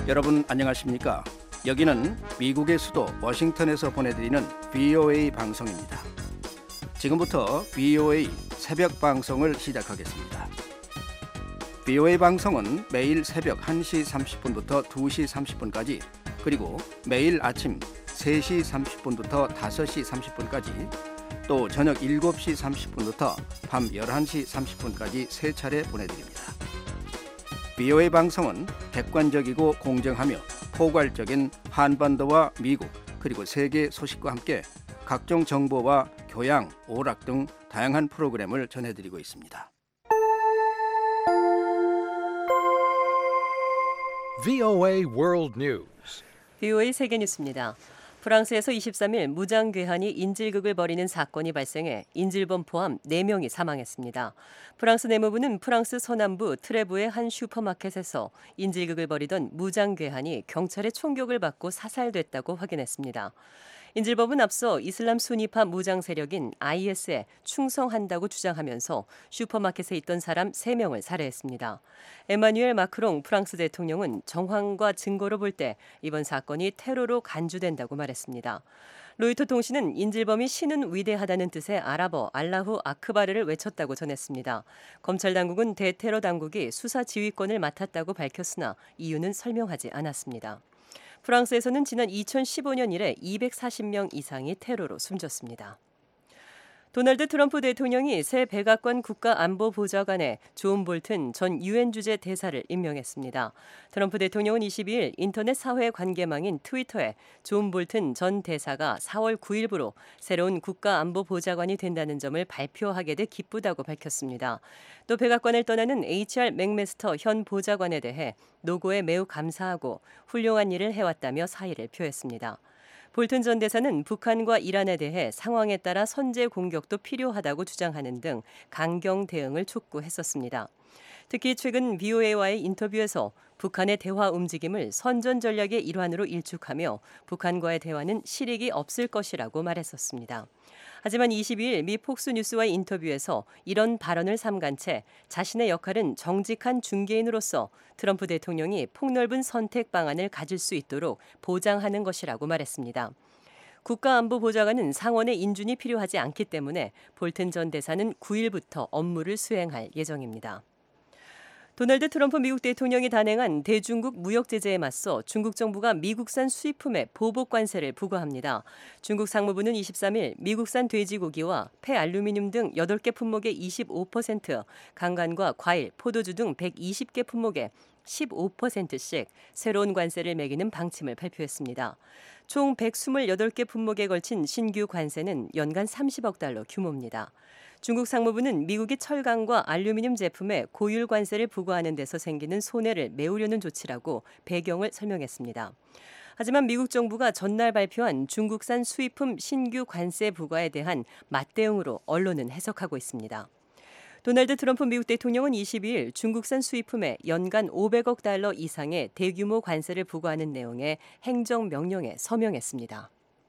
여러분 안녕하십니까? 여기는 미국의 수도 워싱턴에서 보내드리는 VOA 방송입니다. 지금부터 VOA 새벽 방송을 시작하겠습니다. VOA 방송은 매일 새벽 1시 30분부터 2시 30분까지 그리고 매일 아침 3시 30분부터 5시 30분까지 또 저녁 7시 30분부터 밤 11시 30분까지 세 차례 보내드립니다. VOA 방송은 객관적이고 공정하며 포괄적인 한반도와 미국 그리고 세계 소식과 함께 각종 정보와 교양, 오락 등 다양한 프로그램을 전해드리고 있습니다. VOA World News. VOA 세계뉴스입니다. 프랑스에서 23일 무장괴한이 인질극을 벌이는 사건이 발생해 인질범 포함 4명이 사망했습니다. 프랑스 내무부는 프랑스 서남부 트레부의 한 슈퍼마켓에서 인질극을 벌이던 무장괴한이 경찰의 총격을 받고 사살됐다고 확인했습니다. 인질범은 앞서 이슬람 수니파 무장 세력인 IS에 충성한다고 주장하면서 슈퍼마켓에 있던 사람 3명을 살해했습니다. 에마뉴엘 마크롱 프랑스 대통령은 정황과 증거로 볼 때 이번 사건이 테러로 간주된다고 말했습니다. 로이터 통신은 인질범이 신은 위대하다는 뜻의 아랍어 알라후 아크바르를 외쳤다고 전했습니다. 검찰 당국은 대테러 당국이 수사 지휘권을 맡았다고 밝혔으나 이유는 설명하지 않았습니다. 프랑스에서는 지난 2015년 이래 240명 이상이 테러로 숨졌습니다. 도널드 트럼프 대통령이 새 백악관 국가안보보좌관에 존 볼튼 전 유엔 주재 대사를 임명했습니다. 트럼프 대통령은 22일 인터넷 사회 관계망인 트위터에 존 볼튼 전 대사가 4월 9일부로 새로운 국가안보보좌관이 된다는 점을 발표하게 돼 기쁘다고 밝혔습니다. 또 백악관을 떠나는 HR 맥메스터 현 보좌관에 대해 노고에 매우 감사하고 훌륭한 일을 해왔다며 사의를 표했습니다. 볼튼 전 대사는 북한과 이란에 대해 상황에 따라 선제 공격도 필요하다고 주장하는 등 강경 대응을 촉구했었습니다. 특히 최근 VOA와의 인터뷰에서 북한의 대화 움직임을 선전 전략의 일환으로 일축하며 북한과의 대화는 실익이 없을 것이라고 말했었습니다. 하지만 22일 미 폭스뉴스와의 인터뷰에서 이런 발언을 삼간 채 자신의 역할은 정직한 중개인으로서 트럼프 대통령이 폭넓은 선택 방안을 가질 수 있도록 보장하는 것이라고 말했습니다. 국가안보보좌관은 상원의 인준이 필요하지 않기 때문에 볼튼 전 대사는 9일부터 업무를 수행할 예정입니다. 도널드 트럼프 미국 대통령이 단행한 대중국 무역 제재에 맞서 중국 정부가 미국산 수입품에 보복 관세를 부과합니다. 중국 상무부는 23일 미국산 돼지고기와 폐알루미늄 등 8개 품목의 25%, 강간과 과일, 포도주 등 120개 품목에 15%씩 새로운 관세를 매기는 방침을 발표했습니다. 총 128개 품목에 걸친 신규 관세는 연간 30억 달러 규모입니다. 중국 상무부는 미국이 철강과 알루미늄 제품에 고율 관세를 부과하는 데서 생기는 손해를 메우려는 조치라고 배경을 설명했습니다. 하지만 미국 정부가 전날 발표한 중국산 수입품 신규 관세 부과에 대한 맞대응으로 언론은 해석하고 있습니다. 도널드 트럼프 미국 대통령은 22일 중국산 수입품에 연간 500억 달러 이상의 대규모 관세를 부과하는 내용의 행정명령에 서명했습니다.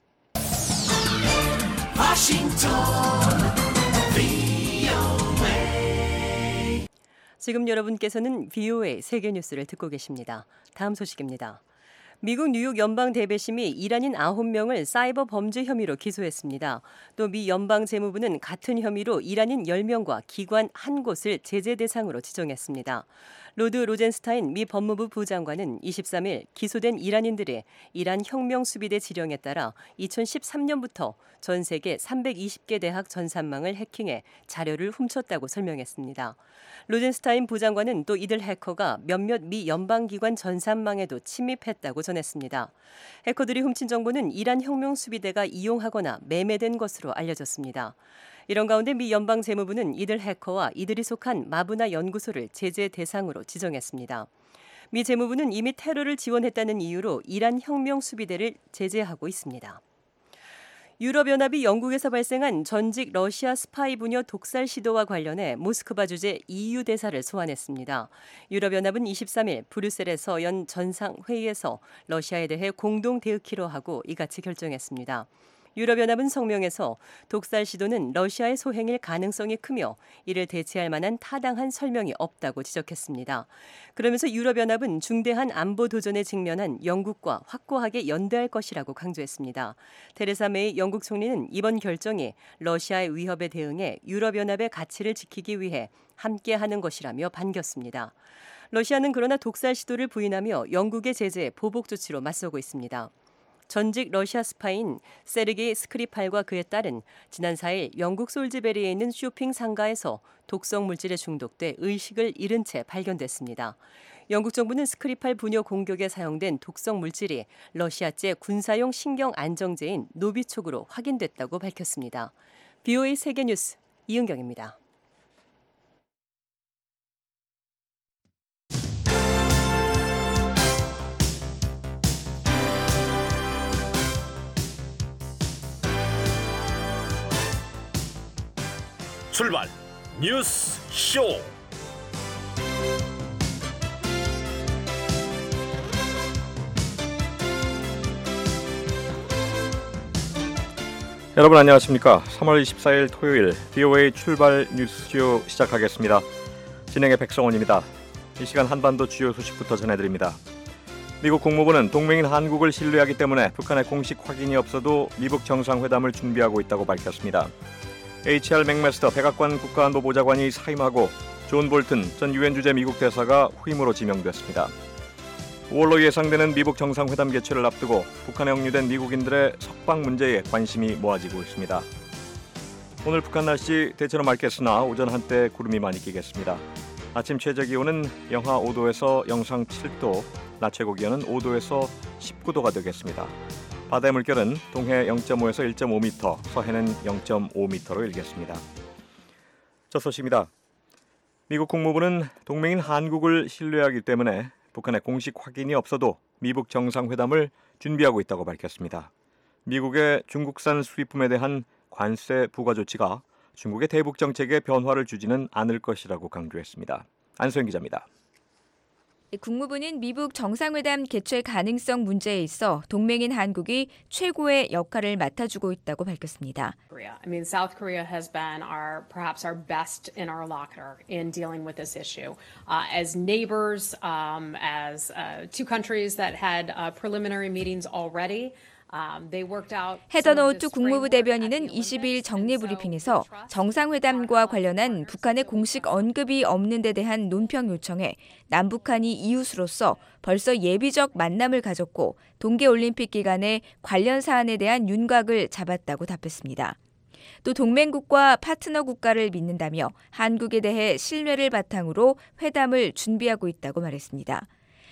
지금 여러분께서는 VOA 세계뉴스를 듣고 계십니다. 다음 소식입니다. 미국 뉴욕 연방대배심이 이란인 9명을 사이버 범죄 혐의로 기소했습니다. 또 미 연방재무부는 같은 혐의로 이란인 10명과 기관 한 곳을 제재 대상으로 지정했습니다. 로드 로젠스타인 미 법무부 부장관은 23일 기소된 이란인들이 이란 혁명수비대 지령에 따라 2013년부터 전 세계 320개 대학 전산망을 해킹해 자료를 훔쳤다고 설명했습니다. 로젠스타인 부장관은 또 이들 해커가 몇몇 미 연방기관 전산망에도 침입했다고 전했습니다. 해커들이 훔친 정보는 이란 혁명수비대가 이용하거나 매매된 것으로 알려졌습니다. 이런 가운데 미 연방재무부는 이들 해커와 이들이 속한 마부나 연구소를 제재 대상으로 지정했습니다. 미 재무부는 이미 테러를 지원했다는 이유로 이란 혁명수비대를 제재하고 있습니다. 유럽연합이 영국에서 발생한 전직 러시아 스파이 부녀 독살 시도와 관련해 모스크바 주재 EU 대사를 소환했습니다. 유럽연합은 23일 브뤼셀에서 연 전상회의에서 러시아에 대해 공동 대응키로 하고 이같이 결정했습니다. 유럽연합은 성명에서 독살 시도는 러시아의 소행일 가능성이 크며 이를 대체할 만한 타당한 설명이 없다고 지적했습니다. 그러면서 유럽연합은 중대한 안보 도전에 직면한 영국과 확고하게 연대할 것이라고 강조했습니다. 테레사 메이 영국 총리는 이번 결정이 러시아의 위협에 대응해 유럽연합의 가치를 지키기 위해 함께하는 것이라며 반겼습니다. 러시아는 그러나 독살 시도를 부인하며 영국의 제재에 보복 조치로 맞서고 있습니다. 전직 러시아 스파인 세르게이 스크리팔과 그의 딸은 지난 4일 영국 솔즈베리에 있는 쇼핑 상가에서 독성 물질에 중독돼 의식을 잃은 채 발견됐습니다. 영국 정부는 스크리팔 부녀 공격에 사용된 독성 물질이 러시아제 군사용 신경 안정제인 노비촉으로 확인됐다고 밝혔습니다. BOA 세계뉴스 이은경입니다. 출발 뉴스 쇼. 여러분 안녕하십니까? 3월 24일 토요일 BOA 출발 뉴스쇼 시작하겠습니다. 진행의 백성원입니다. 이 시간 한반도 주요 소식부터 전해드립니다. 미국 국무부는 동맹인 한국을 신뢰하기 때문에 북한의 공식 확인이 없어도 미북 정상회담을 준비하고 있다고 밝혔습니다. HR 맥메스터 백악관 국가안보보좌관이 사임하고 존 볼튼 전 유엔 주재 미국 대사가 후임으로 지명됐습니다. 5월로 예상되는 미북 정상회담 개최를 앞두고 북한에 억류된 미국인들의 석방 문제에 관심이 모아지고 있습니다. 오늘 북한 날씨 대체로 맑겠으나 오전 한때 구름이 많이 끼겠습니다. 아침 최저 기온은 영하 5도에서 영상 7도, 낮 최고 기온은 5도에서 19도가 되겠습니다. 바다의 물결은 동해 0.5에서 1.5m, 서해는 0.5m로 일겠습니다. 첫 소식입니다. 미국 국무부는 동맹인 한국을 신뢰하기 때문에 북한의 공식 확인이 없어도 미북 정상회담을 준비하고 있다고 밝혔습니다. 미국의 중국산 수입품에 대한 관세 부과 조치가 중국의 대북 정책에 변화를 주지는 않을 것이라고 강조했습니다. 안소영 기자입니다. 국무부는 미북 정상회담 개최 가능성 문제에 있어 동맹인 한국이 최고의 역할을 맡아주고 있다고 밝혔습니다. South Korea has been perhaps our best interlocutor in dealing with this issue. As neighbors, as two countries that had preliminary meetings already. 헤더 노우트 국무부 대변인은 22일 정례 브리핑에서 정상회담과 관련한 북한의 공식 언급이 없는 데 대한 논평 요청에 남북한이 이웃으로서 벌써 예비적 만남을 가졌고 동계올림픽 기간에 관련 사안에 대한 윤곽을 잡았다고 답했습니다. 또 동맹국과 파트너 국가를 믿는다며 한국에 대해 신뢰를 바탕으로 회담을 준비하고 있다고 말했습니다.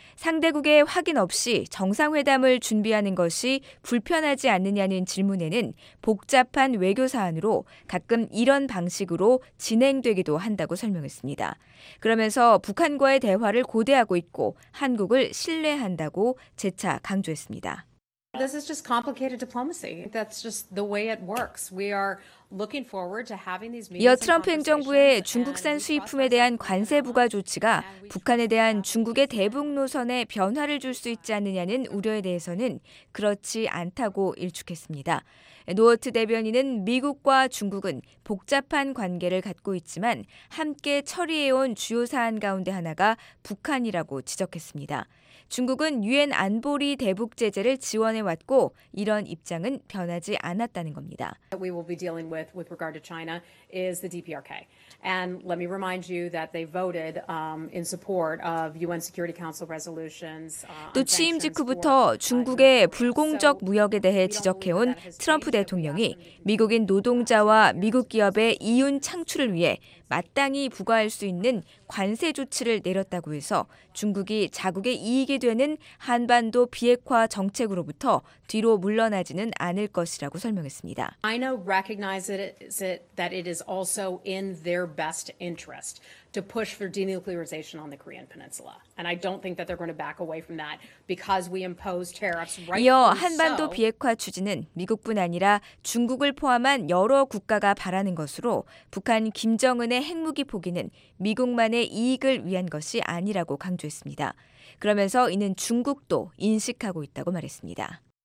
상대국의 확인 없이 정상회담을 준비하는 것이 불편하지 않느냐는 질문에는 복잡한 외교 사안으로 가끔 이런 방식으로 진행되기도 한다고 설명했습니다. 그러면서 북한과의 대화를 고대하고 있고 한국을 신뢰한다고 재차 강조했습니다. This is just complicated diplomacy. That's just the way it works. We are looking forward to having these meetings. 이어 트럼프 행정부의 중국산 수입품에 대한 관세 부과 조치가 북한에 대한 중국의 대북 노선에 변화를 줄 수 있지 않느냐는 우려에 대해서는 그렇지 않다고 일축했습니다. 노어트 대변인은 미국과 중국은 복잡한 관계를 갖고 있지만 함께 처리해온 주요 사안 가운데 하나가 북한이라고 지적했습니다. 중국은 유엔 안보리 대북 제재를 지원해왔고 이런 입장은 변하지 않았다는 겁니다. We will be dealing with regard to China is the DPRK. And let me remind you that they voted in support of UN Security Council resolutions. 또 취임 직후부터 중국의 불공적 무역에 대해 지적해온 트럼프 대통령이 미국인 노동자와 미국 기업의 이윤 창출을 위해 마땅히 부과할 수 있는 관세 조치를 내렸다고 해서 중국이 자국의 이익이 되는 한반도 비핵화 정책으로부터 뒤로 물러나지는 않을 것이라고 설명했습니다. China recognizes that it is also in their best interest to push for denuclearization on the Korean Peninsula. And I don't think that they're going to back away from that because we impose tariffs right 이어 한반도 비핵화 추진은 미국뿐 아니라 중국을 포함한 여러 국가가 바라는 것으로 북한 김정은의 핵무기 포기는 미국만의 이익을 위한 것이 아니라고 강조했습니다. 그러면서 이는 중국도 인식하고 있다고 말했습니다.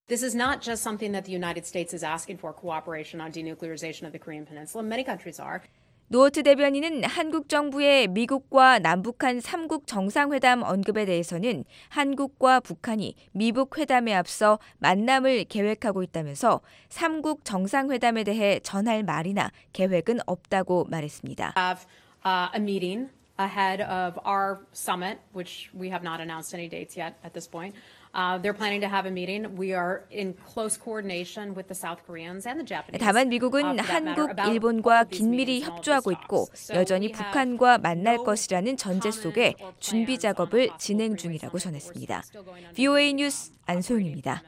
This is not just something that the United States is asking for, cooperation on denuclearization of the Korean Peninsula. Many countries are. 노어트 대변인은 한국 정부의 미국과 남북한 3국 정상회담 언급에 대해서는 한국과 북한이 미북 회담에 앞서 만남을 계획하고 있다면서 3국 정상회담에 대해 전할 말이나 계획은 없다고 말했습니다. Have a meeting ahead of our summit, which we have not announced any dates yet at this point. They're planning to have a meeting. We are in close coordination with the South Koreans and the Japanese. 다만 미국은 한국, 일본과 긴밀히 협조하고 있고 여전히 북한과 만날 것이라는 전제 속에 준비 작업을 진행 중이라고 전했습니다. VOA 뉴스 안소영입니다.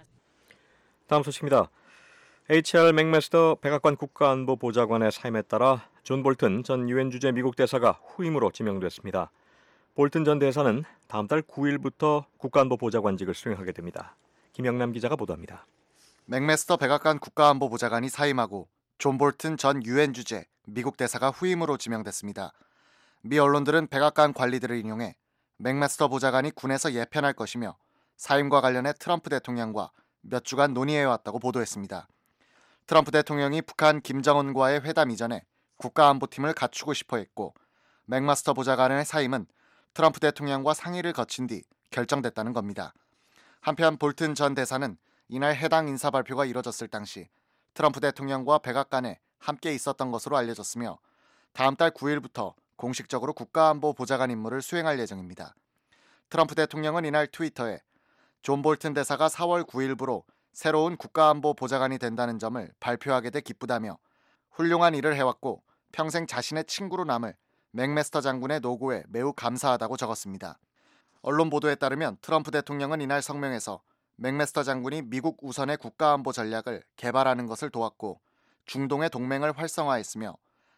다음 소식입니다. H.R. 맥메스터 백악관 국가안보보좌관의 사임에 따라 존 볼튼 전 유엔 주재 미국 대사가 후임으로 지명됐습니다. 볼튼 전 대사는 다음 달 9일부터 국가안보보좌관직을 수행하게 됩니다. 김영남 기자가 보도합니다. 맥메스터 백악관 국가안보보좌관이 사임하고 존 볼튼 전 유엔 주재 미국 대사가 후임으로 지명됐습니다. 미 언론들은 백악관 관리들을 인용해 맥메스터 보좌관이 군에서 예편할 것이며 사임과 관련해 트럼프 대통령과 몇 주간 논의해왔다고 보도했습니다. 트럼프 대통령이 북한 김정은과의 회담 이전에 국가안보팀을 갖추고 싶어 했고 맥마스터 보좌관의 사임은 트럼프 대통령과 상의를 거친 뒤 결정됐다는 겁니다. 한편 볼튼 전 대사는 이날 해당 인사 발표가 이뤄졌을 당시 트럼프 대통령과 백악관에 함께 있었던 것으로 알려졌으며 다음 달 9일부터 공식적으로 국가안보 보좌관 임무를 수행할 예정입니다. 트럼프 대통령은 이날 트위터에 존 볼튼 대사가 4월 9일부로 새로운 국가안보 보좌관이 된다는 점을 발표하게 돼 기쁘다며 훌륭한 일을 해왔고 평생 자신의 친구로 남을 맥메스터 장군의 노고에 매우 감사하다고 적었습니다. 언론 보도에 따르면 트럼프 대통령은 이날 성명에서 맥메스터 장군이 미국 우선의 국가안보 전략을 개발하는 것을 도왔고 중동의 동맹을 활성화했으며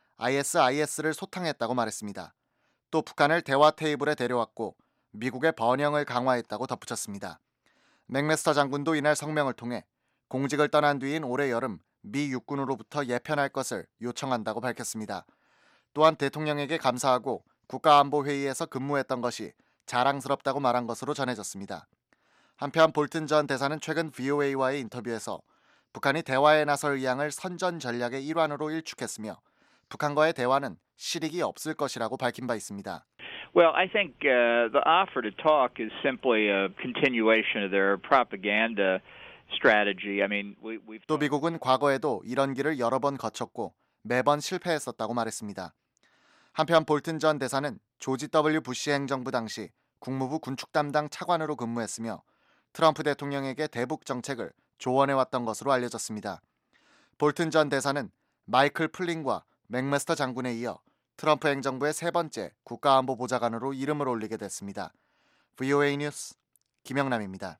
ISIS를 소탕했다고 말했습니다. 또 북한을 대화 테이블에 데려왔고 미국의 번영을 강화했다고 덧붙였습니다. 맥메스터 장군도 이날 성명을 통해 공직을 떠난 뒤인 올해 여름 미 육군으로부터 예편할 것을 요청한다고 밝혔습니다. 또한 대통령에게 감사하고 국가안보회의에서 근무했던 것이 자랑스럽다고 말한 것으로 전해졌습니다. 한편 볼튼 전 대사는 최근 VOA와의 인터뷰에서 북한이 대화에 나설 의향을 선전 전략의 일환으로 일축했으며 북한과의 대화는 실익이 없을 것이라고 밝힌 바 있습니다. Well, I think the offer to talk is simply a continuation of their propaganda strategy. I mean, 또 미국은 과거에도 이런 길을 여러 번 거쳤고 매번 실패했었다고 말했습니다. 한편 볼튼 전 대사는 조지 W. 부시 행정부 당시 국무부 군축 담당 차관으로 근무했으며 트럼프 대통령에게 대북 정책을 조언해왔던 것으로 알려졌습니다. 볼튼 전 대사는 마이클 플린과 맥메스터 장군에 이어 트럼프 행정부의 세 번째 국가안보보좌관으로 이름을 올리게 됐습니다. VOA 뉴스 김영남입니다.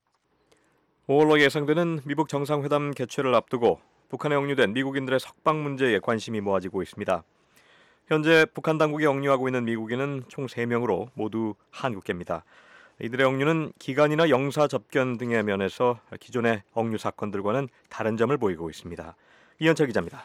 5월로 예상되는 미북 정상회담 개최를 앞두고 북한에 억류된 미국인들의 석방 문제에 관심이 모아지고 있습니다. 현재 북한 당국이 억류하고 있는 미국인은 총 3명으로 모두 한국계입니다. 이들의 억류는 기간이나 영사 접견 등의 면에서 기존의 억류 사건들과는 다른 점을 보이고 있습니다. 이현철 기자입니다.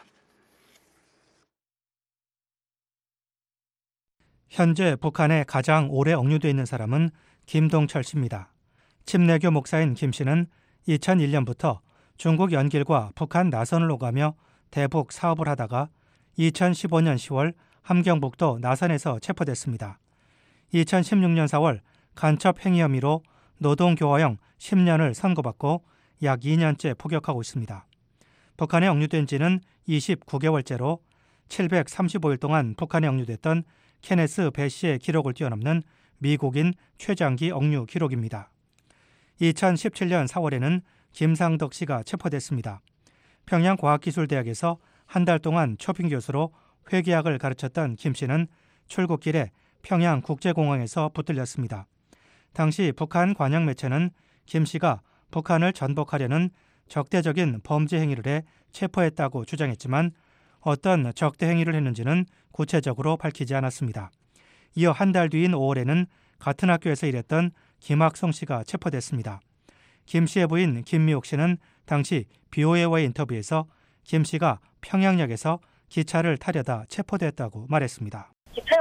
현재 북한에 가장 오래 억류돼 있는 사람은 김동철 씨입니다. 침례교 목사인 김 씨는 2001년부터 중국 연길과 북한 나선을 오가며 대북 사업을 하다가 2015년 10월 함경북도 나산에서 체포됐습니다. 2016년 4월 간첩 행위 혐의로 노동교화형 10년을 선고받고 약 2년째 포격하고 있습니다. 북한에 억류된 지는 29개월째로 735일 동안 북한에 억류됐던 케네스 배 씨의 기록을 뛰어넘는 미국인 최장기 억류 기록입니다. 2017년 4월에는 김상덕 씨가 체포됐습니다. 평양과학기술대학에서 한 달 동안 초빙 교수로 회계학을 가르쳤던 김 씨는 출국길에 평양국제공항에서 붙들렸습니다. 당시 북한 관영 매체는 김 씨가 북한을 전복하려는 적대적인 범죄 행위를 해 체포했다고 주장했지만 어떤 적대 행위를 했는지는 구체적으로 밝히지 않았습니다. 이어 한 달 뒤인 5월에는 같은 학교에서 일했던 김학성 씨가 체포됐습니다. 김 씨의 부인 김미옥 씨는 당시 BOA와의 인터뷰에서 김 씨가 평양역에서 기차를 타려다 체포됐다고 말했습니다. 기차에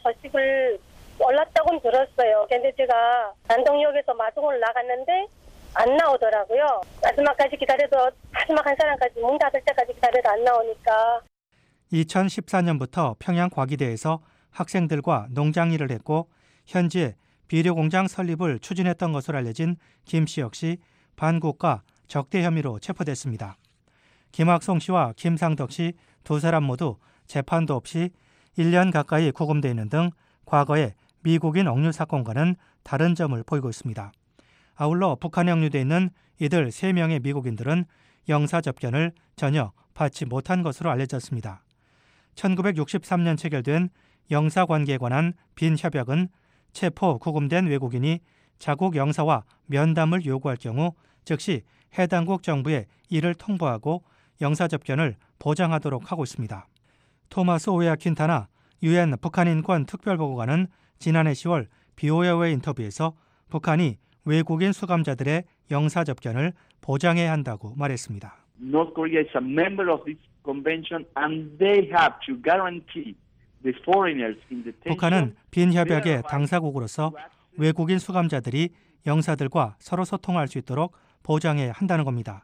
올랐다고는 들었어요. 근데 제가 안동역에서 마동을 나갔는데 안 나오더라고요. 마지막까지 기다려도 마지막 한 사람까지 문 닫을 때까지 기다려도 안 나오니까. 2014년부터 평양 과기대에서 학생들과 농장 일을 했고 현지에 비료 공장 설립을 추진했던 것으로 알려진 김 씨 역시 반국가 적대 혐의로 체포됐습니다. 김학송 씨와 김상덕 씨 두 사람 모두 재판도 없이 1년 가까이 구금되어 있는 등 과거의 미국인 억류 사건과는 다른 점을 보이고 있습니다. 아울러 북한에 억류되어 있는 이들 3명의 미국인들은 영사 접견을 전혀 받지 못한 것으로 알려졌습니다. 1963년 체결된 영사관계에 관한 빈협약은 체포, 구금된 외국인이 자국 영사와 면담을 요구할 경우 즉시 해당국 정부에 이를 통보하고 영사 접견을 보장하도록 하고 있습니다. 토마스 오야 퀸타나 유엔 북한인권 특별보고관은 지난해 10월 BOA와의 인터뷰에서 북한이 외국인 수감자들의 영사 접견을 보장해야 한다고 말했습니다. North Korea is a member of this convention and they have to guarantee the foreigners in detention. 북한은 빈 협약의 당사국으로서 외국인 수감자들이 영사들과 서로 소통할 수 있도록 보장해야 한다는 겁니다.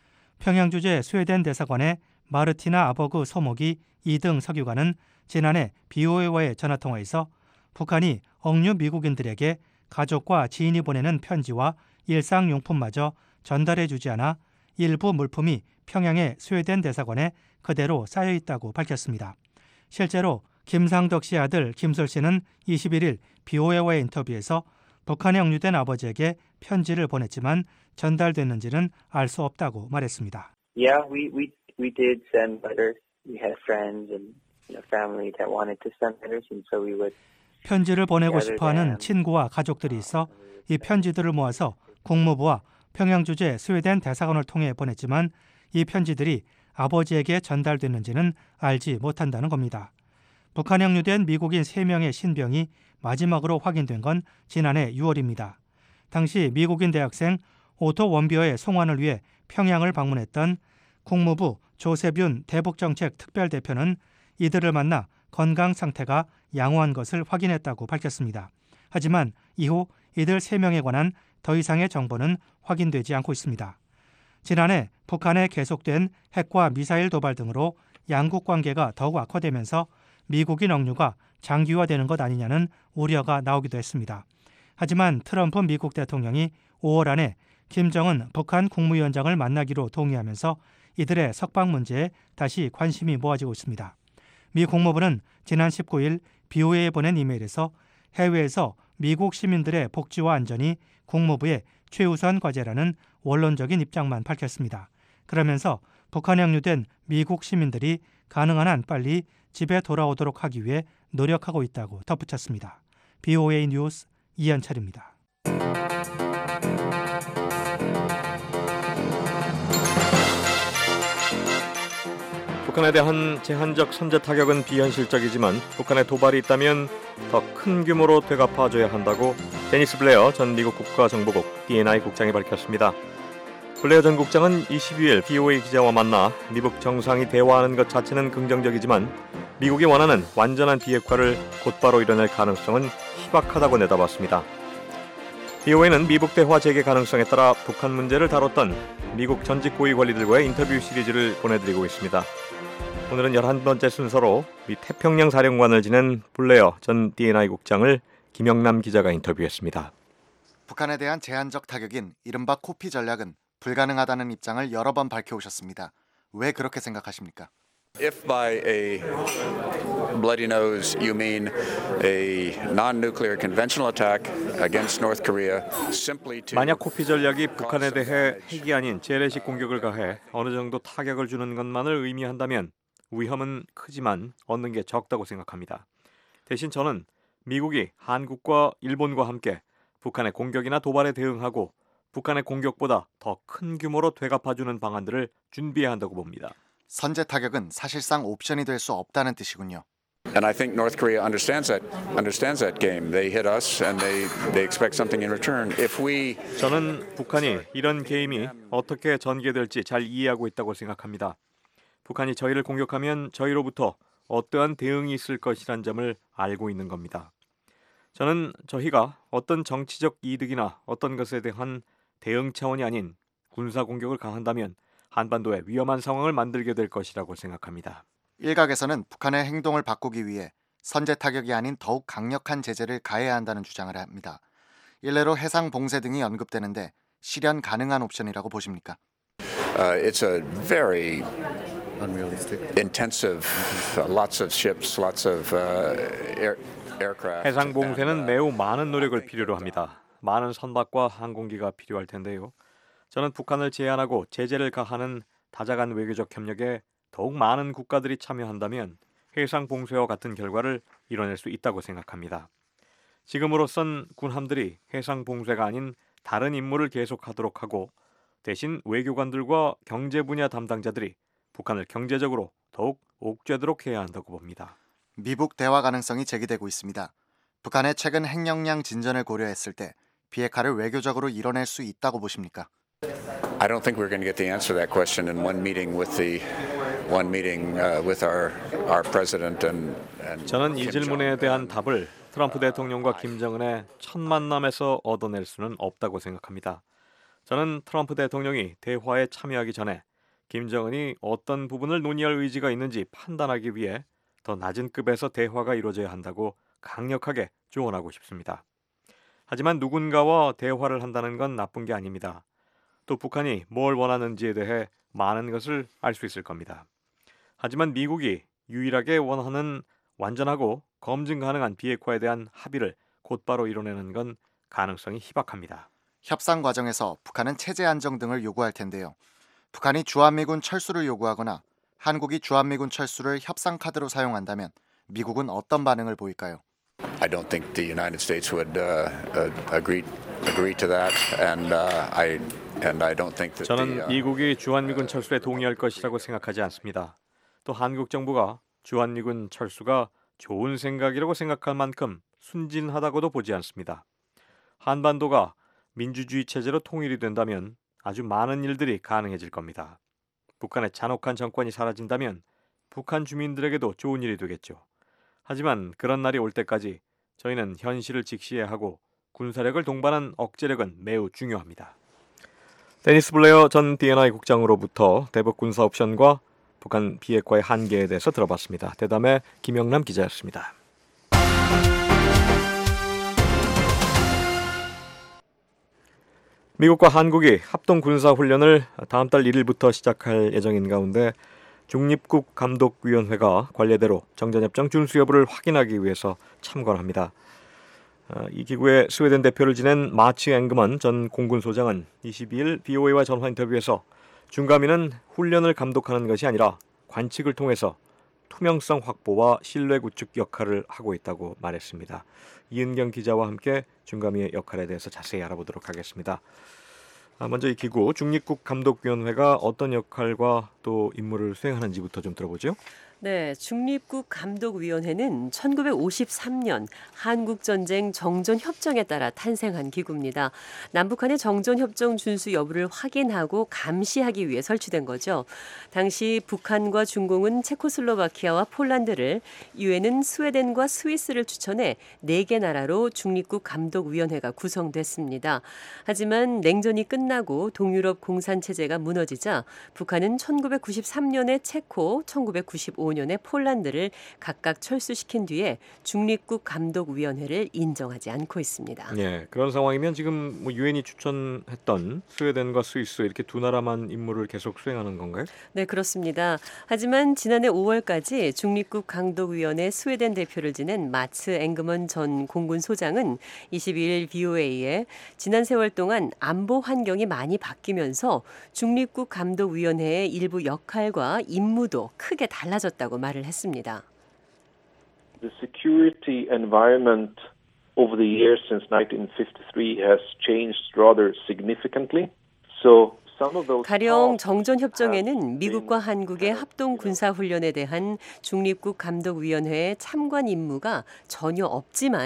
평양 주재 스웨덴 대사관의 마르티나 아버그 소목이 2등 석유관은 지난해 BOA와의 전화통화에서 북한이 억류 미국인들에게 가족과 지인이 보내는 편지와 일상용품마저 전달해주지 않아 일부 물품이 평양의 스웨덴 대사관에 그대로 쌓여 있다고 밝혔습니다. 실제로 김상덕 씨의 아들 김솔 씨는 21일 BOA와의 인터뷰에서 북한에 억류된 아버지에게 편지를 보냈지만 전달됐는지는 알 수 없다고 말했습니다. Yeah, we did send letters. We had friends and family that wanted to send letters, and so we would. 편지를 보내고 싶어하는 친구와 가족들이 있어 이 편지들을 모아서 국무부와 평양 주재 스웨덴 대사관을 통해 보냈지만 이 편지들이 아버지에게 전달됐는지는 알지 못한다는 겁니다. 북한에 억류된 미국인 3명의 신병이 마지막으로 확인된 건 지난해 6월입니다. 당시 미국인 대학생 오토 원비어의 송환을 위해 평양을 방문했던 국무부 조세뷴 대북정책 특별대표는 이들을 만나 건강 상태가 양호한 것을 확인했다고 밝혔습니다. 하지만 이후 이들 3명에 관한 더 이상의 정보는 확인되지 않고 있습니다. 지난해 북한에 계속된 핵과 미사일 도발 등으로 양국 관계가 더욱 악화되면서 미국인 억류가 장기화되는 것 아니냐는 우려가 나오기도 했습니다. 하지만 트럼프 미국 대통령이 5월 안에 김정은 북한 국무위원장을 만나기로 동의하면서 이들의 석방 문제에 다시 관심이 모아지고 있습니다. 미 국무부는 지난 19일 BOA에 보낸 이메일에서 해외에서 미국 시민들의 복지와 안전이 국무부의 최우선 과제라는 원론적인 입장만 밝혔습니다. 그러면서 북한에 억류된 미국 시민들이 가능한 한 빨리 집에 돌아오도록 하기 위해 노력하고 있다고 덧붙였습니다. BOA 뉴스 이현철입니다. 북한에 대한 제한적 선제 타격은 비현실적이지만 북한의 도발이 있다면 더 큰 규모로 되갚아줘야 한다고 데니스 블레어 전 미국 국가정보국 DNI 국장이 밝혔습니다. 블레어 전 국장은 22일 BOA 기자와 만나 미국 정상이 대화하는 것 자체는 긍정적이지만 미국이 원하는 완전한 비핵화를 곧바로 이뤄낼 가능성은 희박하다고 내다봤습니다. BOA는 미북 대화 재개 가능성에 따라 북한 문제를 다뤘던 미국 전직 고위 관리들과의 인터뷰 시리즈를 보내드리고 있습니다. 오늘은 11번째 순서로 미 태평양 사령관을 지낸 블레어 전 DNI 국장을 김영남 기자가 인터뷰했습니다. 북한에 대한 제한적 타격인 이른바 코피 전략은 불가능하다는 입장을 여러 번 밝혀오셨습니다. 왜 그렇게 생각하십니까? If by a bloody nose you mean a non-nuclear conventional attack against North Korea simply to 만약 코피 전략이 북한에 대해 핵이 아닌 재래식 공격을 가해 어느 정도 타격을 주는 것만을 의미한다면 위험은 크지만 얻는 게 적다고 생각합니다. 대신 저는 미국이 한국과 일본과 함께 북한의 공격이나 도발에 대응하고 북한의 공격보다 더 큰 규모로 되갚아주는 방안들을 준비해야 한다고 봅니다. 선제 타격은 사실상 옵션이 될 수 없다는 뜻이군요. And I think North Korea understands that game. They hit us and they expect something in return. If we 저는 북한이 이런 게임이 어떻게 전개될지 잘 이해하고 있다고 생각합니다. 북한이 저희를 공격하면 저희로부터 어떠한 대응이 있을 것이란 점을 알고 있는 겁니다. 저는 저희가 어떤 정치적 이득이나 어떤 것에 대한 대응 차원이 아닌 군사 공격을 가한다면 한반도에 위험한 상황을 만들게 될 것이라고 생각합니다. 일각에서는 북한의 행동을 바꾸기 위해 선제 타격이 아닌 더욱 강력한 제재를 가해야 한다는 주장을 합니다. 일례로 해상 봉쇄 등이 언급되는데 실현 가능한 옵션이라고 보십니까? It's a very intensive, lots of ships, lots of aircraft. 해상 봉쇄는 매우 많은 노력을 필요로 합니다. 많은 선박과 항공기가 필요할 텐데요. 저는 북한을 제한하고 제재를 가하는 다자간 외교적 협력에 더욱 많은 국가들이 참여한다면 해상 봉쇄와 같은 결과를 이뤄낼 수 있다고 생각합니다. 지금으로선 군함들이 해상 봉쇄가 아닌 다른 임무를 계속하도록 하고 대신 외교관들과 경제 분야 담당자들이 북한을 경제적으로 더욱 옥죄도록 해야 한다고 봅니다. 미북 대화 가능성이 제기되고 있습니다. 북한의 최근 핵역량 진전을 고려했을 때 비핵화를 외교적으로 이뤄낼 수 있다고 보십니까? I don't think we're going to get the answer to that question in one meeting with our president and 저는 이 질문에 대한 답을 트럼프 대통령과 김정은의 첫 만남에서 얻어낼 수는 없다고 생각합니다. 저는 트럼프 대통령이 대화에 참여하기 전에 김정은이 어떤 부분을 논의할 의지가 있는지 판단하기 위해 더 낮은 급에서 대화가 이루어져야 한다고 강력하게 조언하고 싶습니다. 하지만 누군가와 대화를 한다는 건 나쁜 게 아닙니다. 또 북한이 뭘 원하는지에 대해 많은 것을 알 수 있을 겁니다. 하지만 미국이 유일하게 원하는 완전하고 검증 가능한 비핵화에 대한 합의를 곧바로 이뤄내는 건 가능성이 희박합니다. 협상 과정에서 북한은 체제 안정 등을 요구할 텐데요. 북한이 주한미군 철수를 요구하거나 한국이 주한미군 철수를 협상 카드로 사용한다면 미국은 어떤 반응을 보일까요? I don't think the United States would agree to that, and I don't think that 저는 미국이 주한미군 철수에 동의할 것이라고 생각하지 않습니다. 또 한국 정부가 주한미군 철수가 좋은 생각이라고 생각할 만큼 순진하다고도 보지 않습니다. 한반도가 민주주의 체제로 통일이 된다면 아주 많은 일들이 가능해질 겁니다. 북한의 잔혹한 정권이 사라진다면 북한 주민들에게도 좋은 일이 되겠죠. 하지만 그런 날이 올 때까지 저희는 현실을 직시해야 하고 군사력을 동반한 억제력은 매우 중요합니다. 데니스 블레어 전 D&I 국장으로부터 대북 군사 옵션과 북한 비핵화의 한계에 대해서 들어봤습니다. 대담의 김영남 기자였습니다. 미국과 한국이 합동 군사 훈련을 다음 달 1일부터 시작할 예정인 가운데 중립국 감독위원회가 관례대로 정전협정 준수 여부를 확인하기 위해서 참관을 합니다. 이 기구의 스웨덴 대표를 지낸 마츠 앵그먼 전 공군소장은 22일 BOA와 전화 인터뷰에서 중감위는 훈련을 감독하는 것이 아니라 관측을 통해서 투명성 확보와 신뢰 구축 역할을 하고 있다고 말했습니다. 이은경 기자와 함께 중감위의 역할에 대해서 자세히 알아보도록 하겠습니다. 먼저 이 기구 중립국 감독위원회가 어떤 역할과 또 임무를 수행하는지부터 좀 들어보죠. 네, 중립국 감독위원회는 1953년 한국전쟁 정전협정에 따라 탄생한 기구입니다. 남북한의 정전협정 준수 여부를 확인하고 감시하기 위해 설치된 거죠. 당시 북한과 중공은 체코슬로바키아와 폴란드를, 유엔은 스웨덴과 스위스를 추천해 4개 나라로 중립국 감독위원회가 구성됐습니다. 하지만 냉전이 끝나고 동유럽 공산체제가 무너지자 북한은 1993년에 체코, 1995년에 폴란드를 각각 철수시킨 뒤에 중립국 감독위원회를 인정하지 않고 있습니다. 네, 그런 상황이면 지금 유엔이 추천했던 스웨덴과 스위스 이렇게 두 나라만 임무를 계속 수행하는 건가요? 네, 그렇습니다. 하지만 지난해 5월까지 중립국 감독위원회 스웨덴 대표를 지낸 마츠 앵그먼 전 공군 소장은 22일 BOA에 지난 세월 동안 안보 환경이 많이 바뀌면서 중립국 감독위원회의 일부 역할과 임무도 크게 달라졌다고 말을 했습니다. The security environment over the years since 1953 has changed rather significantly. So 가령 정전협정에는 미국과 한국의 합동 군사훈련에 대한 중립국 감독위원회의 참관 임무가 전혀 없지만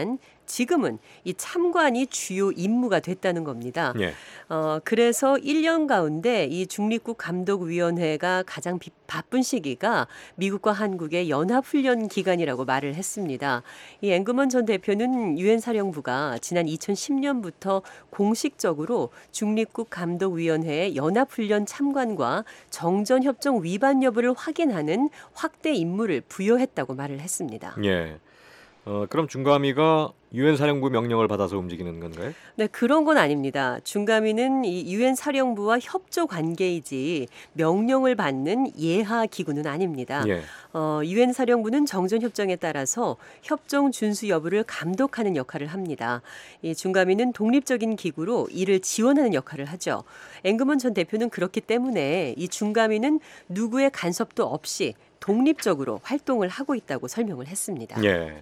지금은 이 참관이 주요 임무가 됐다는 겁니다. 예. 그래서 1년 가운데 이 중립국 감독위원회가 가장 바쁜 시기가 미국과 한국의 연합훈련 기간이라고 말을 했습니다. 이 앵그먼 전 대표는 유엔 사령부가 지난 2010년부터 공식적으로 중립국 감독위원회의 연합훈련 참관과 정전협정 위반 여부를 확인하는 확대 임무를 부여했다고 말을 했습니다. 예. 그럼 중감위가 유엔 사령부 명령을 받아서 움직이는 건가요? 네, 그런 건 아닙니다. 중감위는 이 유엔 사령부와 협조 관계이지 명령을 받는 예하 기구는 아닙니다. 예. 유엔 사령부는 정전 협정에 따라서 협정 준수 여부를 감독하는 역할을 합니다. 이 중감위는 독립적인 기구로 이를 지원하는 역할을 하죠. 앵그먼 전 대표는 그렇기 때문에 이 중감위는 누구의 간섭도 없이 독립적으로 활동을 하고 있다고 설명을 했습니다. 예.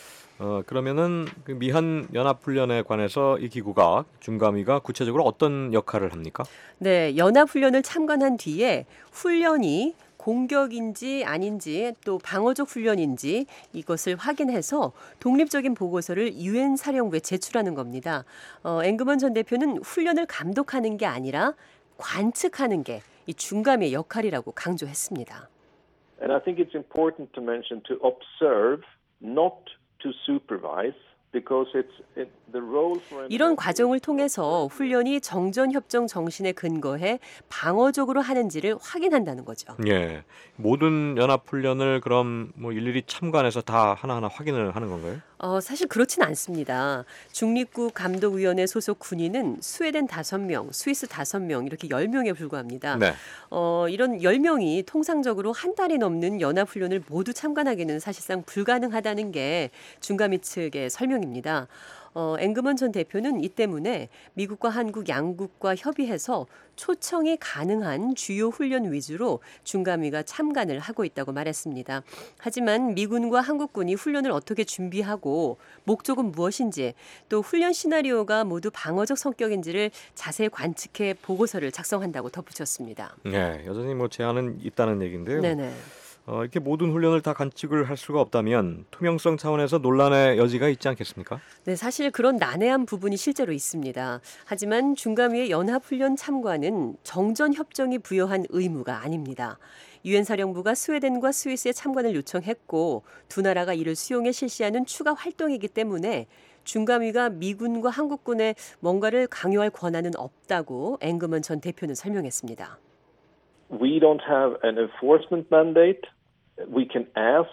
그러면은 그 미한 연합훈련에 관해서 이 기구가 중감위가 구체적으로 어떤 역할을 합니까? 네, 연합훈련을 참관한 뒤에 훈련이 공격인지 아닌지 또 방어적 훈련인지 이것을 확인해서 독립적인 보고서를 유엔 사령부에 제출하는 겁니다. 앵그먼 전 대표는 훈련을 감독하는 게 아니라 관측하는 게 이 중감위의 역할이라고 강조했습니다. And I think it's important to mention to observe, not to supervise, because the role for 이런 과정을 통해서 훈련이 정전협정 정신에 근거해 방어적으로 하는지를 확인한다는 거죠. 예. 모든 연합훈련을 그럼 뭐 일일이 참관해서 다 하나하나 확인을 하는 건가요? 사실 그렇진 않습니다. 중립국 감독위원회 소속 군인은 스웨덴 5명, 스위스 5명 이렇게 10명에 불과합니다. 네. 이런 10명이 통상적으로 한 달이 넘는 연합훈련을 모두 참관하기는 사실상 불가능하다는 게 중감위 측의 설명입니다. 앵그먼 전 대표는 이 때문에 미국과 한국 양국과 협의해서 초청이 가능한 주요 훈련 위주로 중감위가 참관을 하고 있다고 말했습니다. 하지만 미군과 한국군이 훈련을 어떻게 준비하고 목적은 무엇인지 또 훈련 시나리오가 모두 방어적 성격인지를 자세히 관측해 보고서를 작성한다고 덧붙였습니다. 네, 여전히 뭐 제한은 있다는 얘기인데요. 네네. 이렇게 모든 훈련을 다 관측을 할 수가 없다면 투명성 차원에서 논란의 여지가 있지 않겠습니까? 네, 사실 그런 난해한 부분이 실제로 있습니다. 하지만 중감위의 연합훈련 참관은 정전협정이 부여한 의무가 아닙니다. 유엔 사령부가 스웨덴과 스위스의 참관을 요청했고 두 나라가 이를 수용해 실시하는 추가 활동이기 때문에 중감위가 미군과 한국군에 뭔가를 강요할 권한은 없다고 앵그먼 전 대표는 설명했습니다. We don't have an enforcement mandate. We can ask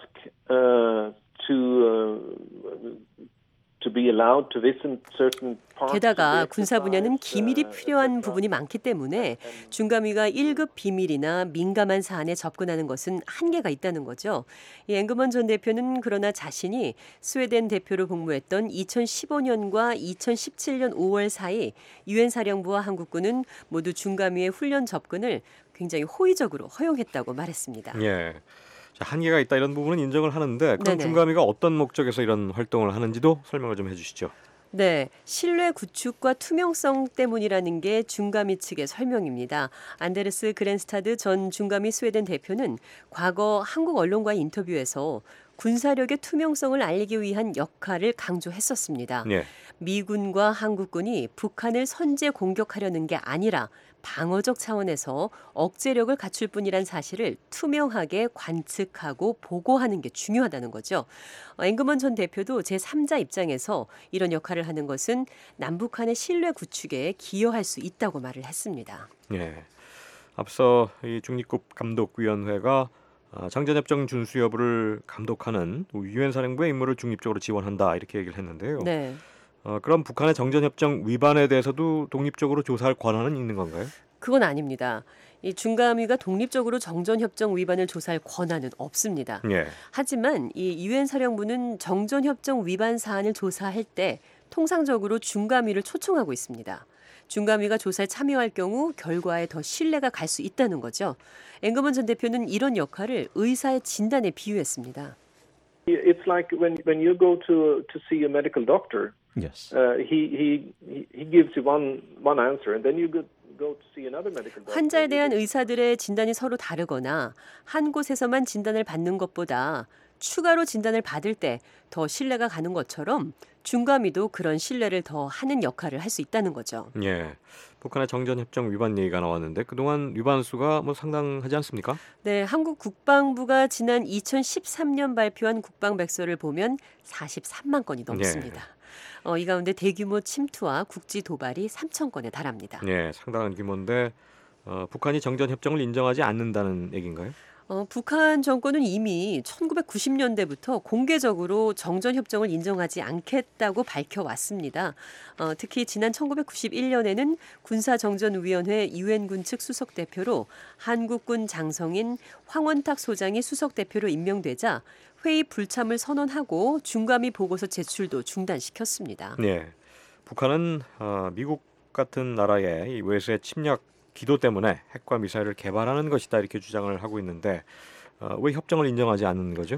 to be allowed to visit certain parts. 게다가 군사 분야는 기밀이 필요한 부분이 많기 때문에 중감위가 1급 비밀이나 민감한 사안에 접근하는 것은 한계가 있다는 거죠. 이 앵그먼 전 대표는 그러나 자신이 스웨덴 대표로 복무했던 2015년과 2017년 5월 사이 유엔 사령부와 한국군은 모두 중감위의 훈련 접근을 굉장히 호의적으로 허용했다고 말했습니다. 예. 자, 한계가 있다 이런 부분은 인정을 하는데 그럼 네네. 중감위가 어떤 목적에서 이런 활동을 하는지도 설명을 좀 해주시죠. 네, 신뢰 구축과 투명성 때문이라는 게 중감위 측의 설명입니다. 안데르스 그랜스타드 전 중감위 스웨덴 대표는 과거 한국 언론과의 인터뷰에서 군사력의 투명성을 알리기 위한 역할을 강조했었습니다. 예. 미군과 한국군이 북한을 선제 공격하려는 게 아니라 방어적 차원에서 억제력을 갖출 뿐이란 사실을 투명하게 관측하고 보고하는 게 중요하다는 거죠. 앵그먼 전 대표도 제3자 입장에서 이런 역할을 하는 것은 남북한의 신뢰 구축에 기여할 수 있다고 말을 했습니다. 예. 앞서 이 중립국 감독위원회가 정전협정 준수 여부를 감독하는 유엔 사령부의 임무를 중립적으로 지원한다 이렇게 얘기를 했는데요. 네. 그럼 북한의 정전협정 위반에 대해서도 독립적으로 조사할 권한은 있는 건가요? 그건 아닙니다. 이 중감위가 독립적으로 정전협정 위반을 조사할 권한은 없습니다. 예. 하지만 이 유엔 사령부는 정전협정 위반 사안을 조사할 때 통상적으로 중감위를 초청하고 있습니다. 중감위가 조사에 참여할 경우 결과에 더 신뢰가 갈 수 있다는 거죠. 앵그먼 전 대표는 이런 역할을 의사의 진단에 비유했습니다. It's like when you go to see a medical doctor. Yes. He gives you one answer, and then you go to see another medical doctor. 환자에 대한 의사들의 진단이 서로 다르거나 한 곳에서만 진단을 받는 것보다 추가로 진단을 받을 때 더 신뢰가 가는 것처럼 중감위도 그런 신뢰를 더 하는 역할을 할 수 있다는 거죠. 예. 북한의 정전협정 위반 얘기가 나왔는데 그동안 위반 수가 상당하지 않습니까? 네, 한국 국방부가 지난 2013년 발표한 국방백서를 보면 43만 건이 넘습니다. 이 가운데 대규모 침투와 국지 도발이 3천 건에 달합니다. 예, 상당한 규모인데 북한이 정전협정을 인정하지 않는다는 얘기인가요? 북한 정권은 이미 1990년대부터 공개적으로 정전협정을 인정하지 않겠다고 밝혀왔습니다. 특히 지난 1991년에는 군사정전위원회 유엔군 측 수석대표로 한국군 장성인 황원탁 소장이 수석대표로 임명되자 회의 불참을 선언하고 중감위 보고서 제출도 중단시켰습니다. 네, 북한은 미국 같은 나라의 이 외세 침략 기도 때문에 핵과 미사일을 개발하는 것이다 이렇게 주장을 하고 있는데 왜 협정을 인정하지 않는 거죠?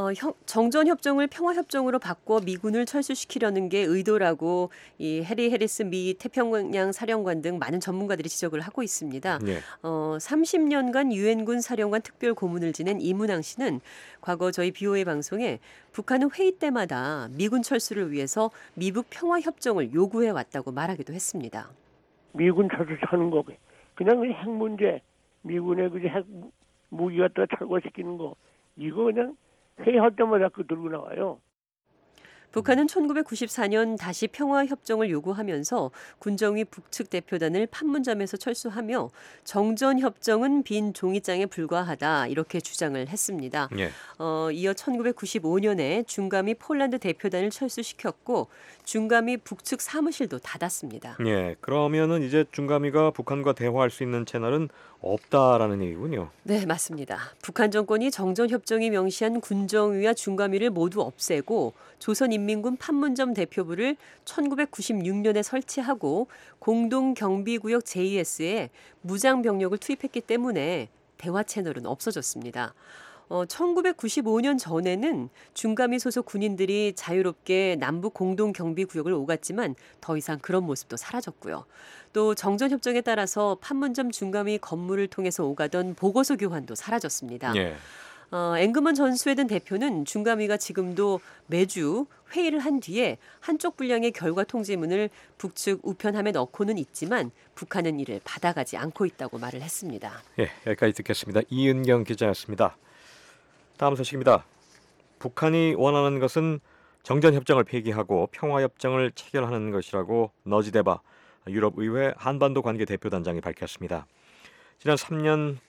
정전협정을 평화협정으로 바꿔 미군을 철수시키려는 게 의도라고 이 해리 해리스 미 태평양 사령관 등 많은 전문가들이 지적을 하고 있습니다. 네. 30년간 유엔군 사령관 특별 고문을 지낸 이문항 씨는 과거 저희 BOA 방송에 북한은 회의 때마다 미군 철수를 위해서 미북 평화협정을 요구해 왔다고 말하기도 했습니다. 미군 철수하는 거 그냥 핵 문제, 미군의 핵 무기 갖다 철거시키는 거 이거 그냥 회의할 때마다 들고 나와요. 북한은 1994년 다시 평화협정을 요구하면서 군정위 북측 대표단을 판문점에서 철수하며 정전협정은 빈 종이장에 불과하다 이렇게 주장을 했습니다. 예. 이어 1995년에 중감위 폴란드 대표단을 철수시켰고 중감위 북측 사무실도 닫았습니다. 예, 그러면은 이제 중감위가 북한과 대화할 수 있는 채널은 없다라는 얘기군요. 네, 맞습니다. 북한 정권이 정전협정이 명시한 군정위와 중감위를 모두 없애고 조선인민군 판문점 대표부를 1996년에 설치하고 공동경비구역 JS에 무장병력을 투입했기 때문에 대화 채널은 없어졌습니다. 1995년 전에는 중감위 소속 군인들이 자유롭게 남북 공동경비구역을 오갔지만 더 이상 그런 모습도 사라졌고요. 또 정전협정에 따라서 판문점 중감위 건물을 통해서 오가던 보고서 교환도 사라졌습니다. 예. 앵그먼 전 스웨덴 대표는 중감위가 지금도 매주 회의를 한 뒤에 한쪽 분량의 결과 통지문을 북측 우편함에 넣고는 있지만 북한은 이를 받아가지 않고 있다고 말을 했습니다. 예, 여기까지 듣겠습니다. 이은경 기자였습니다. 다음 소식입니다. 북한이 원하는 것은 정전협정을 폐기하고 평화협정을 체결하는 것이라고 너지데바 유럽의회 한반도 관계 대표단장이 밝혔습니다. 지난 3년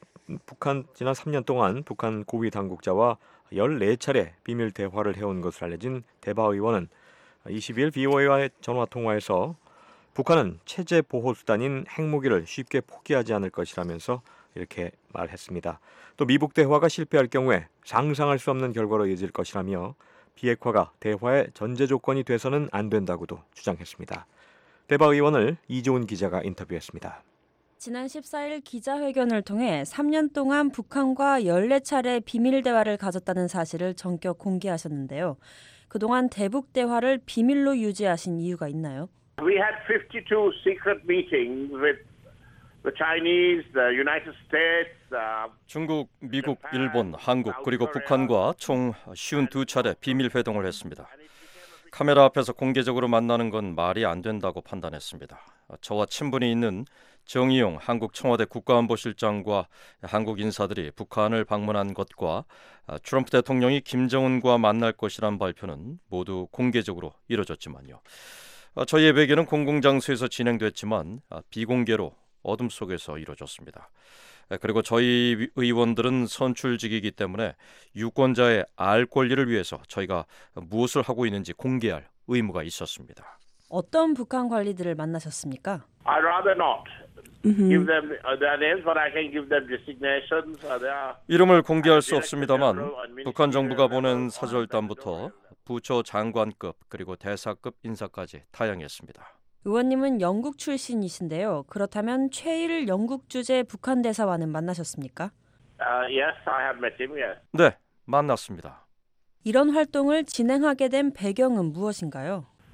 동안 북한 고위 당국자와 14차례 비밀 대화를 해온 것으로 알려진 데바 의원은 22일 BOA와의 전화 통화에서 북한은 체제 보호 수단인 핵무기를 쉽게 포기하지 않을 것이라면서 이렇게 말했습니다. 또 미북 대화가 실패할 경우에 상상할 수 없는 결과로 이어질 것이라며 비핵화가 대화의 전제 조건이 돼서는 안 된다고도 주장했습니다. 데바 의원을 이조은 기자가 인터뷰했습니다. 지난 14일 기자회견을 통해 3년 동안 북한과 14차례 비밀 대화를 가졌다는 사실을 전격 공개하셨는데요. 그동안 대북 대화를 비밀로 유지하신 이유가 있나요? We had 52 secret meetings with the Chinese, the United States. 중국, 미국, 일본, 한국 그리고 북한과 총 52차례 비밀 회동을 했습니다. 카메라 앞에서 공개적으로 만나는 건 말이 안 된다고 판단했습니다. 저와 친분이 있는 정의용 한국 청와대 국가안보실장과 한국 인사들이 북한을 방문한 것과 트럼프 대통령이 김정은과 만날 것이란 발표는 모두 공개적으로 이뤄졌지만요. 저희의 회견은 공공장소에서 진행됐지만 비공개로 어둠 속에서 이뤄졌습니다. 그리고 저희 의원들은 선출직이기 때문에 유권자의 알 권리를 위해서 저희가 무엇을 하고 있는지 공개할 의무가 있었습니다. 어떤 북한 관리들을 만나셨습니까? I'd rather not give them their names, but I can give them designations. 이름을 공개할 수 없습니다만 북한 정부가 보낸 사절단부터 부처 장관급 그리고 대사급 인사까지 다양했습니다. 의원님은 영국 출신이신데요. 그렇다면 최일 영국 주재 북한 대사와는 만나셨습니까? Yes, I have met him. Yes. 네, 만났습니다. 이런 활동을 진행하게 된 배경은 무엇인가요?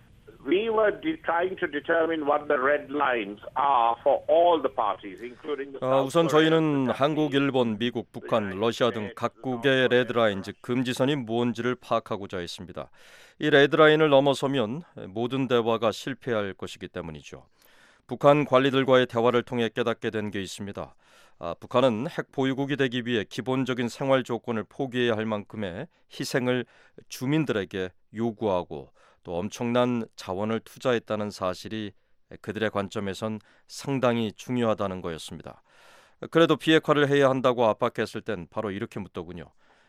we were trying to determine what the red lines are for all the parties, including the 우선 저희는 한국, 일본, 미국, 북한, 러시아 등 각국의 레드라인, 즉 금지선이 뭔지를 파악하고자 했습니다. 이 레드라인을 넘어서면 모든 대화가 실패할 것이기 때문이죠. 북한 관리들과의 대화를 통해 깨닫게 된 게 있습니다. 북한은 핵 보유국이 되기 위해 기본적인 생활 조건을 포기해야 할 만큼의 희생을 주민들에게 요구하고 또 엄청난 자원을 투자했다는 사실이 그들의 관점에선 상당히 중요하다는 거였습니다. 그래도 비핵화를 해야 한다고 압박했을 땐 바로 이렇게 묻더군요.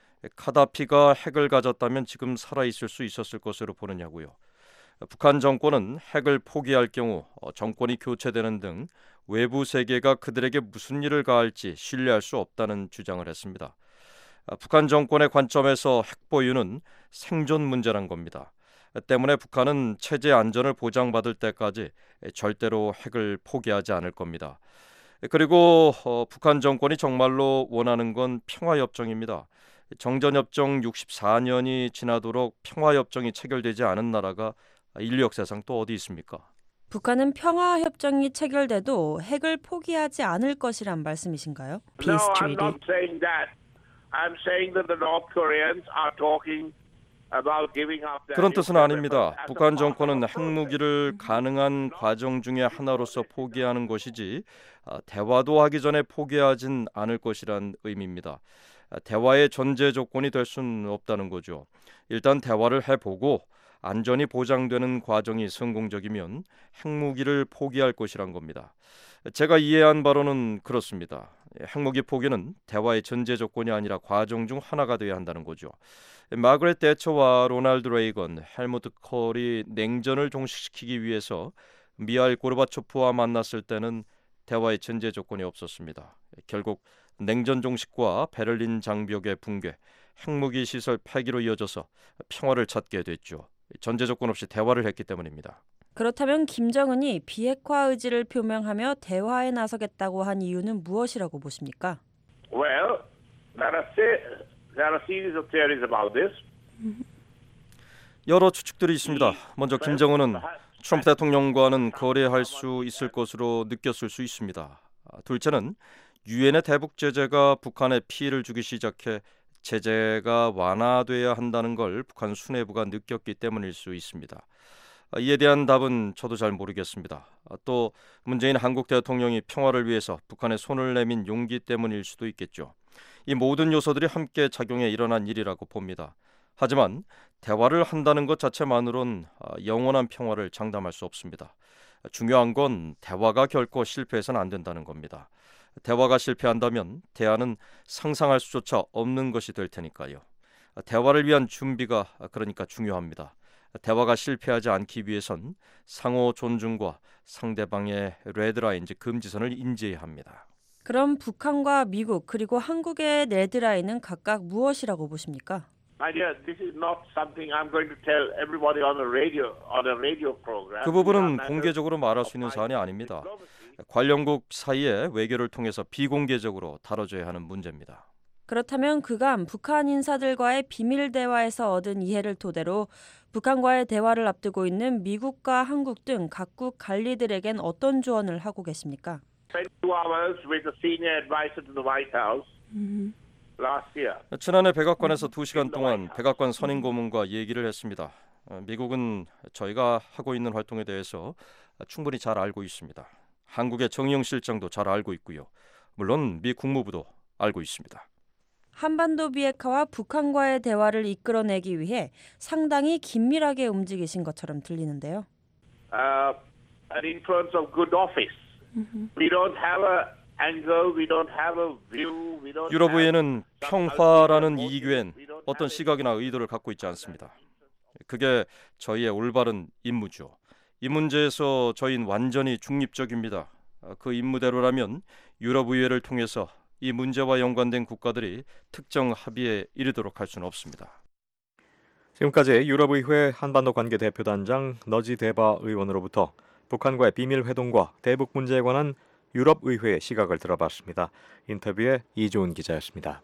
카다피가 핵을 가졌다면 지금 살아있을 수 있었을 것으로 보느냐고요. 북한 정권은 핵을 포기할 경우 정권이 교체되는 등 외부 세계가 그들에게 무슨 일을 가할지 신뢰할 수 없다는 주장을 했습니다. 북한 정권의 관점에서 핵 보유는 생존 문제란 겁니다. 때문에 북한은 체제 안전을 보장받을 때까지 절대로 핵을 포기하지 않을 겁니다. 그리고 북한 정권이 정말로 원하는 건 평화협정입니다. 정전협정 64년이 지나도록 평화협정이 체결되지 않은 나라가 인류 역사상 또 어디 있습니까? 북한은 평화협정이 체결돼도 핵을 포기하지 않을 것이란 말씀이신가요? No, I'm not saying that. I'm saying that the North Koreans are talking about giving up their 그런 뜻은 아닙니다. 북한 정권은 핵무기를 가능한 과정 중에 하나로서 포기하는 것이지 대화도 하기 전에 포기하진 않을 것이란 의미입니다. 대화의 전제 조건이 될 수는 없다는 거죠. 일단 대화를 해보고 안전이 보장되는 과정이 성공적이면 핵무기를 포기할 것이란 겁니다. 제가 이해한 바로는 그렇습니다. 핵무기 포기는 대화의 전제 조건이 아니라 과정 중 하나가 되어야 한다는 거죠. 마거렛 대처와 로널드 레이건, 헬무트 콜이 냉전을 종식시키기 위해서 미하일 고르바초프와 만났을 때는 대화의 전제 조건이 없었습니다. 결국 냉전 종식과 베를린 장벽의 붕괴, 핵무기 시설 폐기로 이어져서 평화를 찾게 됐죠. 전제 조건 없이 대화를 했기 때문입니다. 그렇다면 김정은이 비핵화 의지를 표명하며 대화에 나서겠다고 한 이유는 무엇이라고 보십니까? Well, there are a series of theories about this. 여러 추측들이 있습니다. 먼저 김정은은 트럼프 대통령과는 거래할 수 있을 것으로 느꼈을 수 있습니다. 둘째는 유엔의 대북 제재가 북한에 피해를 주기 시작해 제재가 완화돼야 한다는 걸 북한 수뇌부가 느꼈기 때문일 수 있습니다. 이에 대한 답은 저도 잘 모르겠습니다. 또 문재인 한국 대통령이 평화를 위해서 북한에 손을 내민 용기 때문일 수도 있겠죠. 이 모든 요소들이 함께 작용해 일어난 일이라고 봅니다. 하지만 대화를 한다는 것 자체만으론 영원한 평화를 장담할 수 없습니다. 중요한 건 대화가 결코 실패해서는 안 된다는 겁니다. 대화가 실패한다면 대안은 상상할 수조차 없는 것이 될 테니까요. 대화를 위한 준비가 그러니까 중요합니다. 대화가 실패하지 않기 위해선 상호 존중과 상대방의 레드라인, 즉 금지선을 인지해야 합니다. 그럼 북한과 미국 그리고 한국의 레드라인은 각각 무엇이라고 보십니까? My dear, this is not something I'm going to tell everybody on a radio program. 그 부분은 공개적으로 말할 수 있는 사안이 아닙니다. 관련국 사이의 외교를 통해서 비공개적으로 다뤄져야 하는 문제입니다. 그렇다면 그간 북한 인사들과의 비밀 대화에서 얻은 이해를 토대로 북한과의 대화를 앞두고 있는 미국과 한국 등 각국 관리들에겐 어떤 조언을 하고 계십니까? Spent 2 hours with a senior advisor to the White House last year. 지난해 백악관에서 2시간 동안 백악관 선임 고문과 얘기를 했습니다. 미국은 저희가 하고 있는 활동에 대해서 충분히 잘 알고 있습니다. 한국의 정의용 실장도 잘 알고 있고요. 물론 미 국무부도 알고 있습니다. 한반도 비핵화와 북한과의 대화를 이끌어내기 위해 상당히 긴밀하게 움직이신 것처럼 들리는데요. An influence of good office. We don't have a angle, we don't have a view, we don't. 유럽 의회는 평화라는 이익 외엔 어떤 시각이나 의도를 갖고 있지 않습니다. 그게 저희의 올바른 임무죠. 이 문제에서 저희는 완전히 중립적입니다. 그 임무대로라면 유럽 의회를 통해서 이 문제와 연관된 국가들이 특정 합의에 이르도록 할 수는 없습니다. 지금까지 유럽의회 한반도 관계 대표단장 너지 데바 의원으로부터 북한과의 비밀 회동과 대북 문제에 관한 유럽의회의 시각을 들어봤습니다. 인터뷰에 이조은 기자였습니다.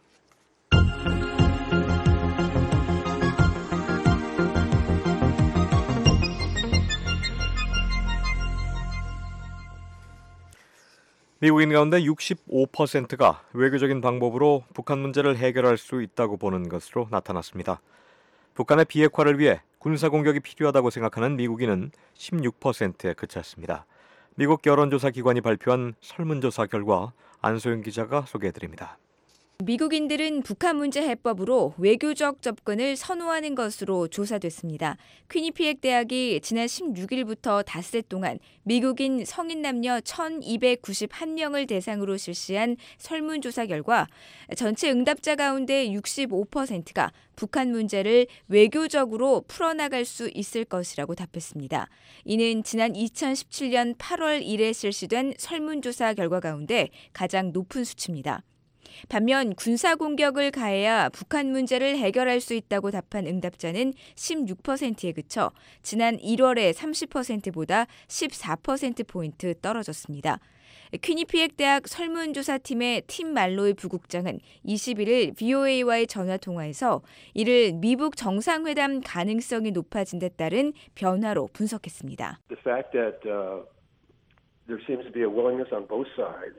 미국인 가운데 65%가 외교적인 방법으로 북한 문제를 해결할 수 있다고 보는 것으로 나타났습니다. 북한의 비핵화를 위해 군사공격이 필요하다고 생각하는 미국인은 16%에 그쳤습니다. 미국 여론조사 기관이 발표한 설문조사 결과 안소영 기자가 소개해드립니다. 미국인들은 북한 문제 해법으로 외교적 접근을 선호하는 것으로 조사됐습니다. 퀴니피엑 대학이 지난 16일부터 닷새 동안 미국인 성인 남녀 1,291명을 대상으로 실시한 설문조사 결과 전체 응답자 가운데 65%가 북한 문제를 외교적으로 풀어나갈 수 있을 것이라고 답했습니다. 이는 지난 2017년 8월 이래 실시된 설문조사 결과 가운데 가장 높은 수치입니다. 반면 군사공격을 가해야 북한 문제를 해결할 수 있다고 답한 응답자는 16%에 그쳐 지난 1월의 30%보다 14%포인트 떨어졌습니다. 퀴니피엑 대학 설문조사팀의 팀 말로이 부국장은 21일 VOA와의 전화통화에서 이를 미북 정상회담 가능성이 높아진 데 따른 변화로 분석했습니다. The fact that there seems to be a willingness on both sides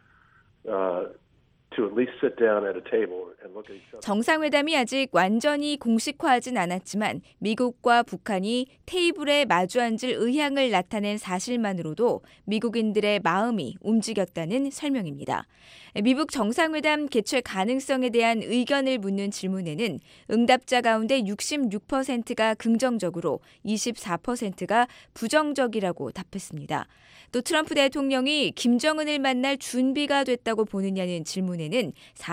to at least sit down at a table and look at each other. 정상회담이 아직 완전히 공식화하진 않았지만 미국과 북한이 테이블에 마주 앉을 의향을 나타낸 사실만으로도 미국인들의 마음이 움직였다는 설명입니다. 미북 정상회담 개최 가능성에 대한 의견을 묻는 질문에는 응답자 가운데 66%가 긍정적으로 24%가 부정적이라고 답했습니다. 또 트럼프 대통령이 김정은을 만날 준비가 됐다고 보느냐는 질문에는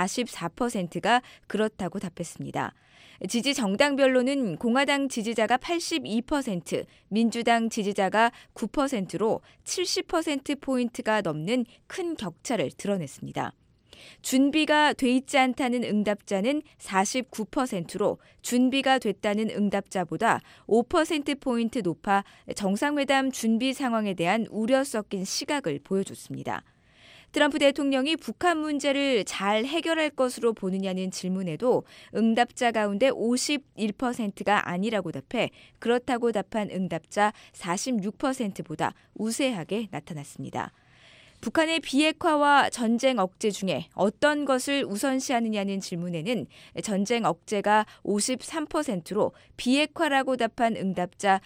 44%가 그렇다고 답했습니다. 지지 정당별로는 공화당 지지자가 82%, 민주당 지지자가 9%로 70%포인트가 넘는 큰 격차를 드러냈습니다. 준비가 돼 있지 않다는 응답자는 49%로 준비가 됐다는 응답자보다 5%포인트 높아 정상회담 준비 상황에 대한 우려 섞인 시각을 보여줬습니다. 트럼프 대통령이 북한 문제를 잘 해결할 것으로 보느냐는 질문에도 응답자 가운데 51%가 아니라고 답해 그렇다고 답한 응답자 46%보다 우세하게 나타났습니다. 북한의 비핵화와 전쟁 억제 중에 어떤 것을 우선시하느냐는 질문에는 전쟁 억제가 53%로 비핵화라고 답한 응답자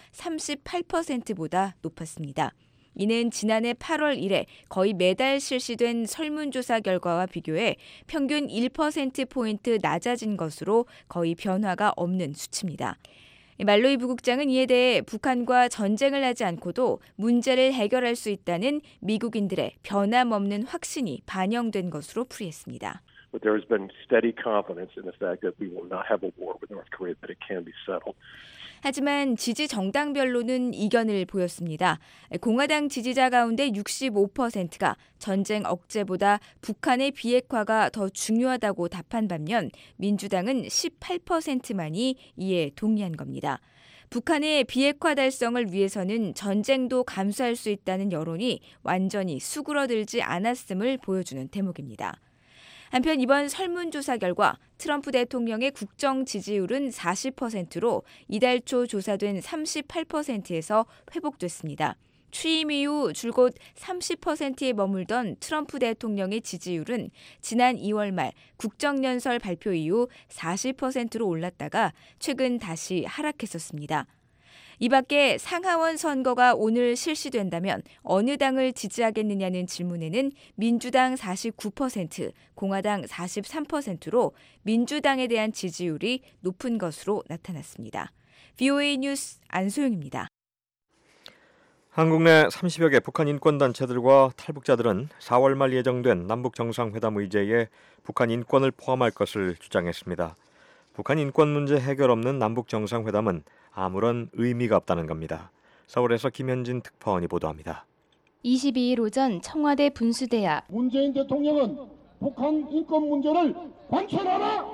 38%보다 높았습니다. 이는 지난해 8월 이래 거의 매달 실시된 설문조사 결과와 비교해 평균 1%포인트 낮아진 것으로 거의 변화가 없는 수치입니다. 말로이 부국장은 이에 대해 북한과 전쟁을 하지 않고도 문제를 해결할 수 있다는 미국인들의 변함없는 확신이 반영된 것으로 풀이했습니다. But there has been steady confidence in the fact that we will not have a war with North Korea, that it can be settled. 하지만 지지 정당별로는 이견을 보였습니다. 공화당 지지자 가운데 65%가 전쟁 억제보다 북한의 비핵화가 더 중요하다고 답한 반면 민주당은 18%만이 이에 동의한 겁니다. 북한의 비핵화 달성을 위해서는 전쟁도 감수할 수 있다는 여론이 완전히 수그러들지 않았음을 보여주는 대목입니다. 한편 이번 설문조사 결과 트럼프 대통령의 국정 지지율은 40%로 이달 초 조사된 38%에서 회복됐습니다. 취임 이후 줄곧 30%에 머물던 트럼프 대통령의 지지율은 지난 2월 말 국정연설 발표 이후 40%로 올랐다가 최근 다시 하락했었습니다. 이 밖에 상하원 선거가 오늘 실시된다면 어느 당을 지지하겠느냐는 질문에는 민주당 49%, 공화당 43%로 민주당에 대한 지지율이 높은 것으로 나타났습니다. VOA 뉴스 안소영입니다. 한국 내 30여 개 북한 인권단체들과 탈북자들은 4월 말 예정된 남북정상회담 의제에 북한 인권을 포함할 것을 주장했습니다. 북한 인권 문제 해결 없는 남북정상회담은 아무런 의미가 없다는 겁니다. 서울에서 김현진 특파원이 보도합니다. 22일 오전 청와대 분수대야 문재인 대통령은 북한 인권 문제를 관철하라!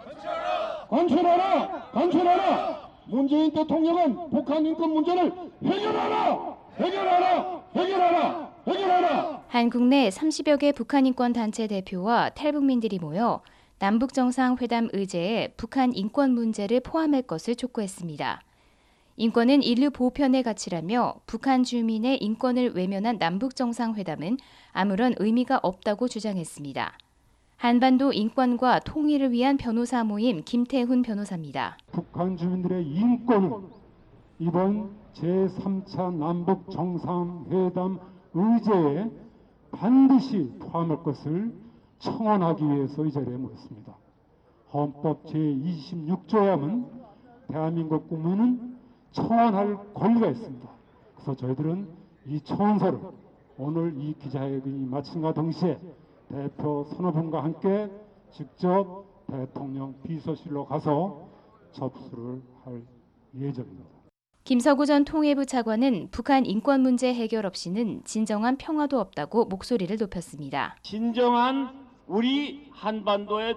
관철하라! 관철하라! 문재인 대통령은 북한 인권 문제를 해결하라! 해결하라! 해결하라! 해결하라! 한국 내 30여 개 북한 인권 단체 대표와 탈북민들이 모여 남북정상회담 의제에 북한 인권 문제를 포함할 것을 촉구했습니다. 인권은 인류 보편의 가치라며 북한 주민의 인권을 외면한 남북 정상회담은 아무런 의미가 없다고 주장했습니다. 한반도 인권과 통일을 위한 변호사 모임 김태훈 변호사입니다. 북한 주민들의 인권은 이번 제3차 남북 정상회담 의제에 반드시 포함할 것을 청원하기 위해서 이 자리에 모였습니다. 헌법 제26조에는 대한민국 국민은 청원할 권리가 있습니다. 그래서 저희들은 이 청원서를 오늘 이 기자회견이 마침과 동시에 대표 서너 분과 함께 직접 대통령 비서실로 가서 접수를 할 예정입니다. 김서구 전 통일부 차관은 북한 인권 문제 해결 없이는 진정한 평화도 없다고 목소리를 높였습니다. 진정한 우리 한반도의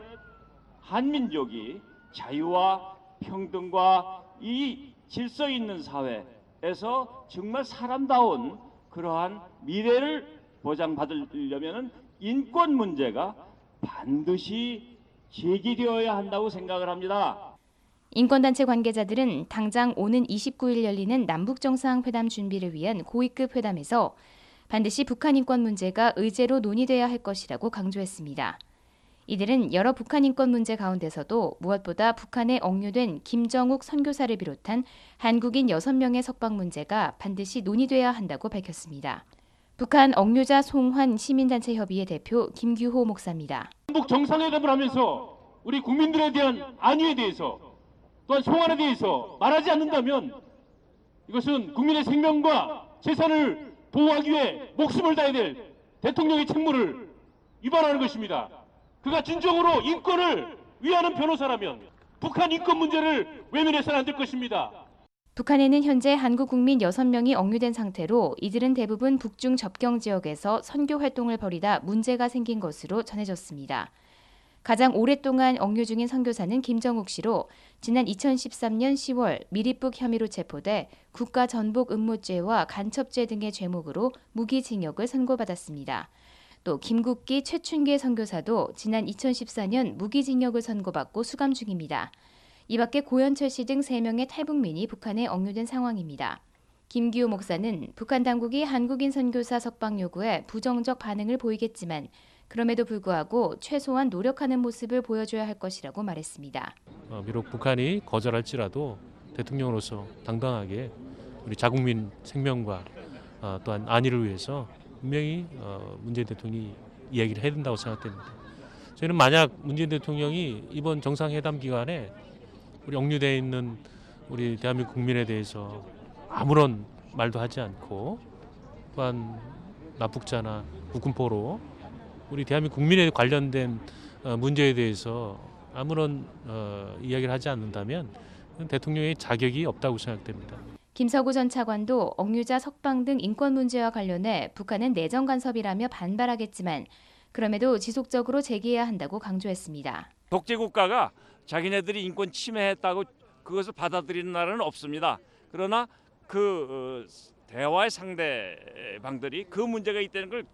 한민족이 자유와 평등과 이 질서 있는 사회에서 정말 사람다운 그러한 미래를 보장받으려면 인권 문제가 반드시 제기되어야 한다고 생각을 합니다. 인권단체 관계자들은 당장 오는 29일 열리는 남북정상회담 준비를 위한 고위급 회담에서 반드시 북한 인권 문제가 의제로 논의돼야 할 것이라고 강조했습니다. 이들은 여러 북한 인권 문제 가운데서도 무엇보다 북한에 억류된 김정욱 선교사를 비롯한 한국인 6명의 석방 문제가 반드시 논의돼야 한다고 밝혔습니다. 북한 억류자 송환 시민단체 협의회 대표 김규호 목사입니다. 남북 정상회담을 하면서 우리 국민들에 대한 안위에 대해서 또한 송환에 대해서 말하지 않는다면 이것은 국민의 생명과 재산을 보호하기 위해 목숨을 다해야 될 대통령의 책무를 위반하는 것입니다. 그가 진정으로 인권을 위하는 변호사라면 북한 인권 문제를 외면해서는 안 될 것입니다. 북한에는 현재 한국 국민 6명이 억류된 상태로 이들은 대부분 북중 접경 지역에서 선교 활동을 벌이다 문제가 생긴 것으로 전해졌습니다. 가장 오랫동안 억류 중인 선교사는 김정욱 씨로 지난 2013년 10월 미립북 혐의로 체포돼 국가전복 음모죄와 간첩죄 등의 죄목으로 무기징역을 선고받았습니다. 또 김국기, 최춘계 선교사도 지난 2014년 무기징역을 선고받고 수감 중입니다. 이 밖에 고현철 씨 등 3명의 탈북민이 북한에 억류된 상황입니다. 김기호 목사는 북한 당국이 한국인 선교사 석방 요구에 부정적 반응을 보이겠지만 그럼에도 불구하고 최소한 노력하는 모습을 보여줘야 할 것이라고 말했습니다. 비록 북한이 거절할지라도 대통령으로서 당당하게 우리 자국민 생명과 또한 안위를 위해서 분명히 문재인 대통령이 이야기를 해야 된다고 생각됩니다. 저희는 만약 문재인 대통령이 이번 정상회담 기간에 우리 억류되어 있는 우리 대한민국 국민에 대해서 아무런 말도 하지 않고 또한 납북자나 국군포로 우리 대한민국 국민에 관련된 문제에 대해서 아무런 이야기를 하지 않는다면 대통령의 자격이 없다고 생각됩니다. 김서구 전 차관도 억류자 석방 등 인권 문제와 관련해 북한은 내정 간섭이라며 반발하겠지만 그럼에도 지속적으로 제기해야 한다고 강조했습니다. 독재 국가가 자기네들이 인권 침해했다고 그것을 받아들이는 나라는 없습니다. 그러나 그 대화의 상대방들이 그 문제가 있다는 걸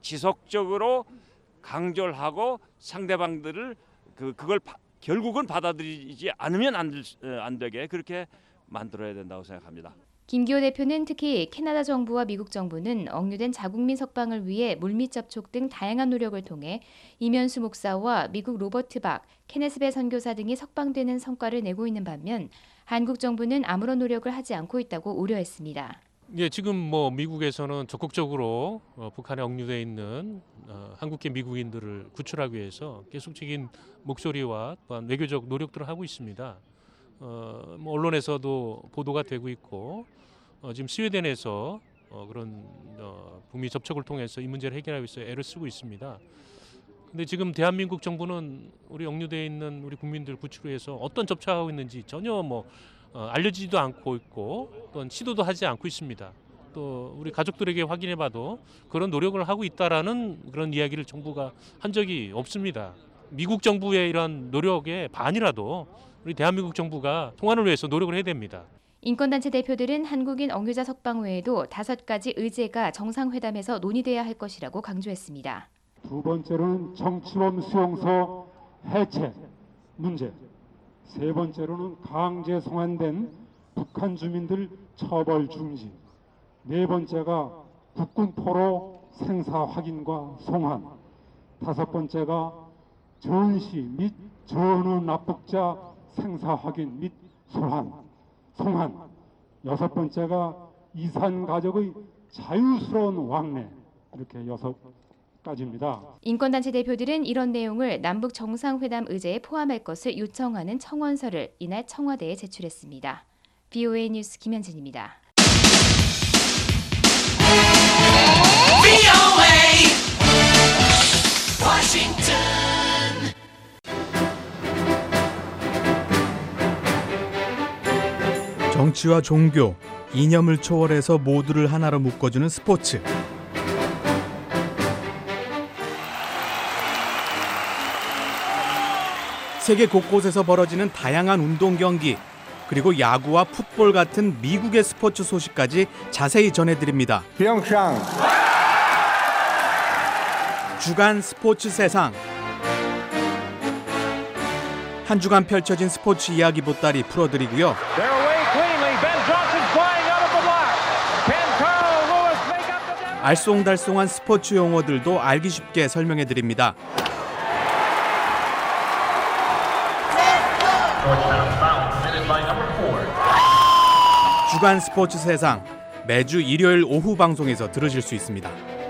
지속적으로 강조를 하고 상대방들을 그걸 결국은 받아들이지 않으면 안 되게 그렇게 만들어야 된다고 생각합니다. 김기호 대표는 특히 캐나다 정부와 미국 정부는 억류된 자국민 석방을 위해 물밑 접촉 등 다양한 노력을 통해 이면수 목사와 미국 로버트 박, 케네스 배 선교사 등이 석방되는 성과를 내고 있는 반면 한국 정부는 아무런 노력을 하지 않고 있다고 우려했습니다. 예, 지금 미국에서는 적극적으로 북한에 억류돼 있는 한국계 미국인들을 구출하기 위해서 계속적인 목소리와 또한 외교적 노력들을 하고 있습니다. 언론에서도 보도가 되고 있고 지금 스웨덴에서 그런 북미 접촉을 통해서 이 문제를 해결하기 위해서 애를 쓰고 있습니다. 근데 지금 대한민국 정부는 우리 억류되어 있는 우리 국민들 구출을 위해서 어떤 접촉하고 있는지 전혀 알려지지도 않고 있고 또한 시도도 하지 않고 있습니다. 또 우리 가족들에게 확인해봐도 그런 노력을 하고 있다라는 그런 이야기를 정부가 한 적이 없습니다. 미국 정부의 이런 노력의 반이라도 우리 대한민국 정부가 통합을 위해서 노력을 해야 됩니다. 인권단체 대표들은 한국인 억류자 석방 외에도 5가지 의제가 정상회담에서 논의돼야 할 것이라고 강조했습니다. 두 번째로는 정치범 수용소 해체 문제, 세 번째로는 강제 송환된 북한 주민들 처벌 중지. 네 번째가 국군 포로 생사 확인과 송환. 다섯 번째가 전시 및 전후 납북자 생사 확인 및 송환. 여섯 번째가 이산 가족의 자유스러운 왕래. 이렇게 6가지입니다. 인권단체 대표들은 이런 내용을 남북 정상회담 의제에 포함할 것을 요청하는 청원서를 이날 청와대에 제출했습니다. VOA 뉴스 김현진입니다. 정치와 종교, 이념을 초월해서 모두를 하나로 묶어주는 스포츠. 세계 곳곳에서 벌어지는 다양한 운동 경기, 그리고 야구와 풋볼 같은 미국의 스포츠 소식까지 자세히 전해드립니다. 평창 주간 스포츠 세상. 한 주간 펼쳐진 스포츠 이야기 보따리 풀어드리고요. 알쏭달쏭한 스포츠 용어들도 알기 쉽게 설명해드립니다. 주간 스포츠 세상, 매주 일요일 오후 방송에서 들으실 수 있습니다.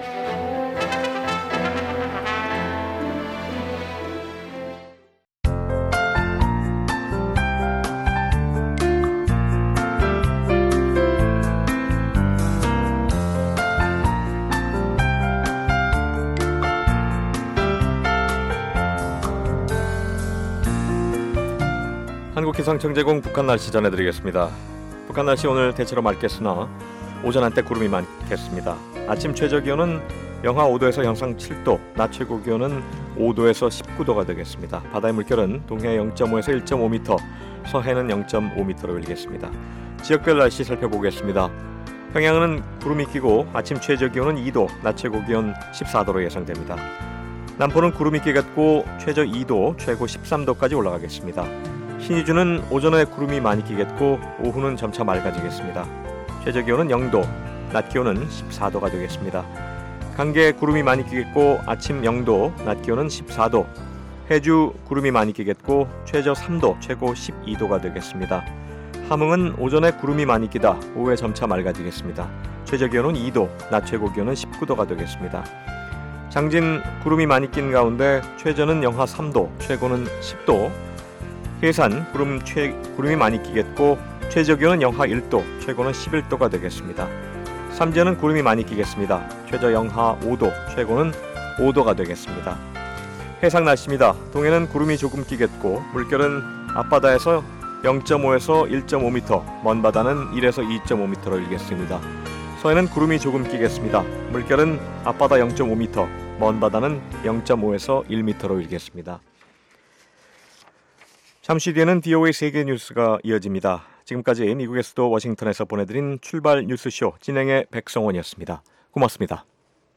한국기상청제공 북한 날씨 전해드리겠습니다. 북한 날씨 오늘 대체로 맑겠으나 오전 한때 구름이 많겠습니다. 아침 최저기온은 영하 5도에서 영상 7도, 낮 최고기온은 5도에서 19도가 되겠습니다. 바다의 물결은 동해 0.5에서 1.5m, 서해는 0.5m로 일겠습니다. 지역별 날씨 살펴보겠습니다. 평양은 구름이 끼고 아침 최저기온은 2도, 낮 최고기온 14도로 예상됩니다. 남포는 구름이 끼겠고 최저 2도, 최고 13도까지 올라가겠습니다. 신의주는 오전에 구름이 많이 끼겠고 오후는 점차 맑아지겠습니다. 최저기온은 0도, 낮 기온은 14도가 되겠습니다. 강계 구름이 많이 끼겠고 아침 0도, 낮 기온은 14도. 해주 구름이 많이 끼겠고 최저 3도, 최고 12도가 되겠습니다. 함흥은 오전에 구름이 많이 끼다 오후에 점차 맑아지겠습니다. 최저기온은 2도, 낮 최고기온은 19도가 되겠습니다. 장진 구름이 많이 낀 가운데 최저는 영하 3도, 최고는 10도. 해산 구름이 많이 끼겠고 최저기온은 영하 1도, 최고는 11도가 되겠습니다. 삼재는 구름이 많이 끼겠습니다. 최저 영하 5도, 최고는 5도가 되겠습니다. 해상 날씨입니다. 동해는 구름이 조금 끼겠고 물결은 앞바다에서 0.5에서 1.5m, 먼 바다는 1에서 2.5m로 일겠습니다. 서해는 구름이 조금 끼겠습니다. 물결은 앞바다 0.5m, 먼 바다는 0.5에서 1m로 일겠습니다. 잠시 뒤에는 VOA 세계 뉴스가 이어집니다. 지금까지 미국의 수도 워싱턴에서 보내드린 출발 뉴스쇼 진행의 백성원이었습니다. 고맙습니다.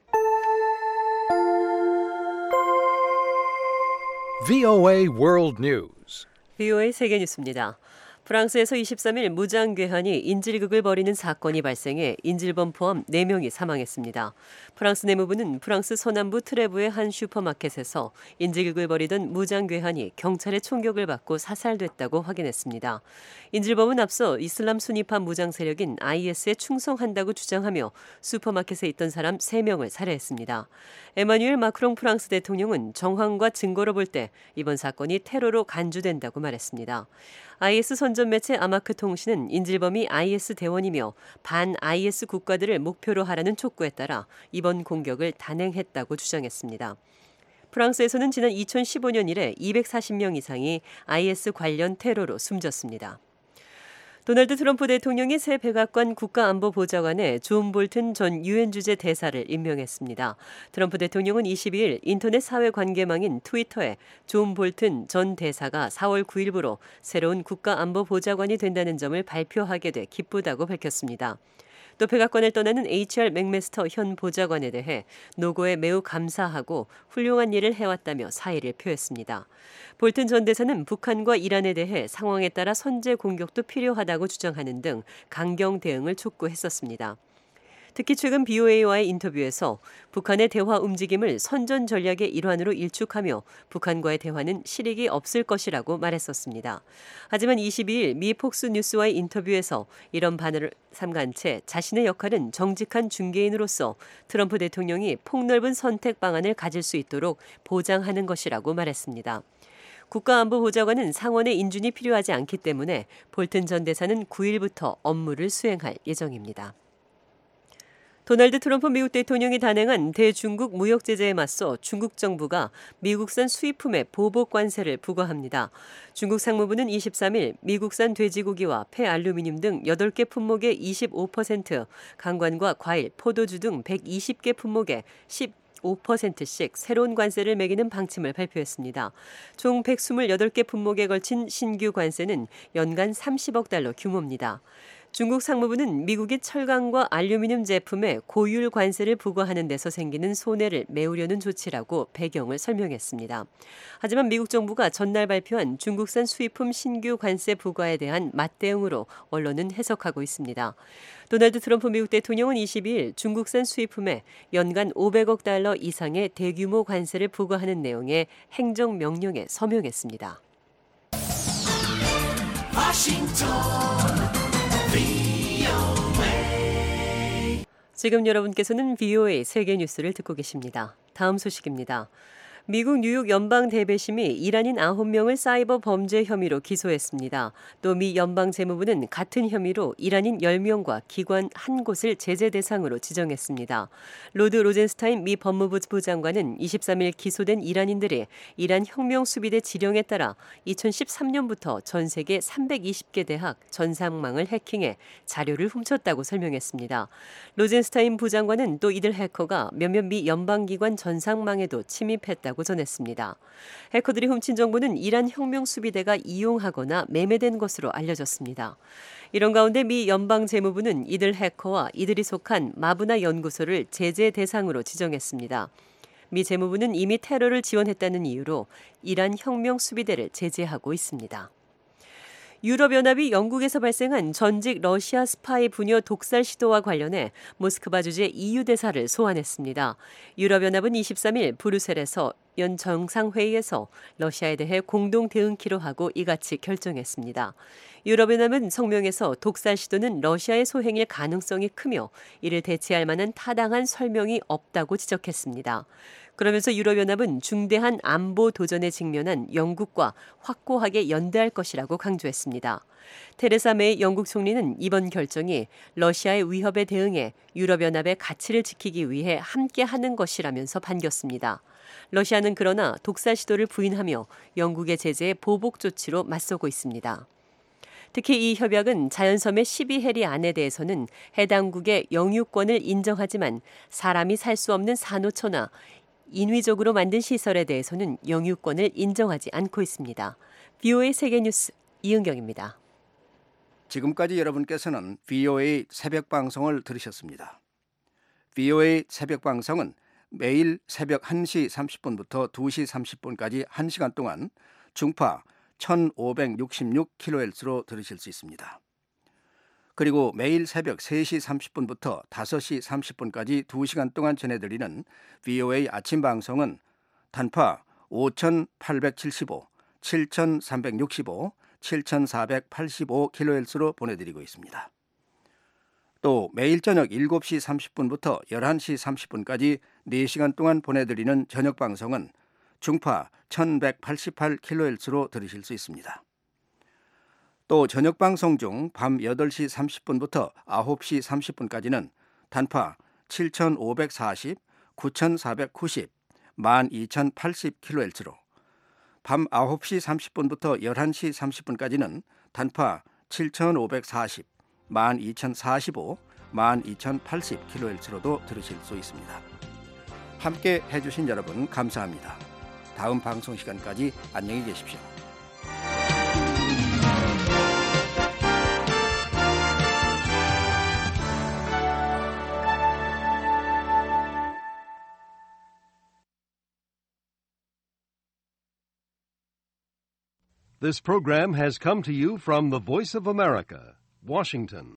VOA World News. VOA 세계 뉴스입니다. 프랑스에서 23일 무장괴한이 인질극을 벌이는 사건이 발생해 인질범 포함 4명이 사망했습니다. 프랑스 내무부는 프랑스 서남부 트레부의 한 슈퍼마켓에서 인질극을 벌이던 무장괴한이 경찰의 총격을 받고 사살됐다고 확인했습니다. 인질범은 앞서 이슬람 순위파 무장 세력인 IS에 충성한다고 주장하며 슈퍼마켓에 있던 사람 3명을 살해했습니다. 에마뉴엘 마크롱 프랑스 대통령은 정황과 증거로 볼 때 이번 사건이 테러로 간주된다고 말했습니다. IS 선전 매체 아마크 통신은 인질범이 IS 대원이며 반 IS 국가들을 목표로 하라는 촉구에 따라 이번 공격을 단행했다고 주장했습니다. 프랑스에서는 지난 2015년 이래 240명 이상이 IS 관련 테러로 숨졌습니다. 도널드 트럼프 대통령이 새 백악관 국가안보보좌관에 존 볼튼 전 유엔 주재 대사를 임명했습니다. 트럼프 대통령은 22일 인터넷 사회관계망인 트위터에 존 볼튼 전 대사가 4월 9일부로 새로운 국가안보보좌관이 된다는 점을 발표하게 돼 기쁘다고 밝혔습니다. 또 백악관을 떠나는 HR 맥메스터 현 보좌관에 대해 노고에 매우 감사하고 훌륭한 일을 해왔다며 사의를 표했습니다. 볼튼 전 대사는 북한과 이란에 대해 상황에 따라 선제 공격도 필요하다고 주장하는 등 강경 대응을 촉구했었습니다. 특히 최근 BOA와의 인터뷰에서 북한의 대화 움직임을 선전 전략의 일환으로 일축하며 북한과의 대화는 실익이 없을 것이라고 말했었습니다. 하지만 22일 미 폭스뉴스와의 인터뷰에서 이런 반응을 삼간 채 자신의 역할은 정직한 중개인으로서 트럼프 대통령이 폭넓은 선택 방안을 가질 수 있도록 보장하는 것이라고 말했습니다. 국가안보보좌관은 상원의 인준이 필요하지 않기 때문에 볼튼 전 대사는 9일부터 업무를 수행할 예정입니다. 도널드 트럼프 미국 대통령이 단행한 대중국 무역 제재에 맞서 중국 정부가 미국산 수입품에 보복 관세를 부과합니다. 중국 상무부는 23일 미국산 돼지고기와 폐알루미늄 등 8개 품목에 25%, 강관과 과일, 포도주 등 120개 품목에 15%씩 새로운 관세를 매기는 방침을 발표했습니다. 총 128개 품목에 걸친 신규 관세는 연간 30억 달러 규모입니다. 중국 상무부는 미국이 철강과 알루미늄 제품에 고율 관세를 부과하는 데서 생기는 손해를 메우려는 조치라고 배경을 설명했습니다. 하지만 미국 정부가 전날 발표한 중국산 수입품 신규 관세 부과에 대한 맞대응으로 언론은 해석하고 있습니다. 도널드 트럼프 미국 대통령은 22일 중국산 수입품에 연간 500억 달러 이상의 대규모 관세를 부과하는 내용의 행정명령에 서명했습니다. 지금 여러분께서는 VOA 세계뉴스를 듣고 계십니다. 다음 소식입니다. 미국 뉴욕 연방대배심이 이란인 9명을 사이버 범죄 혐의로 기소했습니다. 또 미 연방재무부는 같은 혐의로 이란인 10명과 기관 한 곳을 제재 대상으로 지정했습니다. 로드 로젠스타인 미 법무부 장관은 23일 기소된 이란인들이 이란 혁명수비대 지령에 따라 2013년부터 전 세계 320개 대학 전상망을 해킹해 자료를 훔쳤다고 설명했습니다. 로젠스타인 부장관은 또 이들 해커가 몇몇 미 연방기관 전상망에도 침입했다고 전했습니다. 해커들이 훔친 정보는 이란 혁명수비대가 이용하거나 매매된 것으로 알려졌습니다. 이런 가운데 미 연방재무부는 이들 해커와 이들이 속한 마부나 연구소를 제재 대상으로 지정했습니다. 미 재무부는 이미 테러를 지원했다는 이유로 이란 혁명수비대를 제재하고 있습니다. 유럽연합이 영국에서 발생한 전직 러시아 스파이 부녀 독살 시도와 관련해 모스크바 주재 EU 대사를 소환했습니다. 유럽연합은 23일 브뤼셀에서 연 정상회의에서 러시아에 대해 공동 대응키로 하고 이같이 결정했습니다. 유럽연합은 성명에서 독살 시도는 러시아의 소행일 가능성이 크며 이를 대체할 만한 타당한 설명이 없다고 지적했습니다. 그러면서 유럽연합은 중대한 안보 도전에 직면한 영국과 확고하게 연대할 것이라고 강조했습니다. 테레사 메이 영국 총리는 이번 결정이 러시아의 위협에 대응해 유럽연합의 가치를 지키기 위해 함께하는 것이라면서 반겼습니다. 러시아는 그러나 독살 시도를 부인하며 영국의 제재에 보복 조치로 맞서고 있습니다. 특히 이 협약은 자연섬의 12해리 안에 대해서는 해당국의 영유권을 인정하지만 사람이 살 수 없는 산호초나 인위적으로 만든 시설에 대해서는 영유권을 인정하지 않고 있습니다. VOA 세계뉴스 이은경입니다. 지금까지 여러분께서는 VOA 새벽 방송을 들으셨습니다. VOA 새벽 방송은 매일 새벽 1시 30분부터 2시 30분까지 1시간 동안 중파 1566kHz로 들으실 수 있습니다. 그리고 매일 새벽 3시 30분부터 5시 30분까지 2시간 동안 전해드리는 VOA 아침 방송은 단파 5875, 7365, 7485kHz로 보내드리고 있습니다. 또 매일 저녁 7시 30분부터 11시 30분까지 4시간 동안 보내드리는 저녁 방송은 중파 1188kHz로 들으실 수 있습니다. 또 저녁 방송 중 밤 8시 30분부터 9시 30분까지는 단파 7540, 9490, 12080kHz로 밤 9시 30분부터 11시 30분까지는 단파 7540, 12045, 12080kHz로도 들으실 수 있습니다. 함께 해주신 여러분 감사합니다. 다음 방송 시간까지 안녕히 계십시오. This program has come to you from the Voice of America, Washington.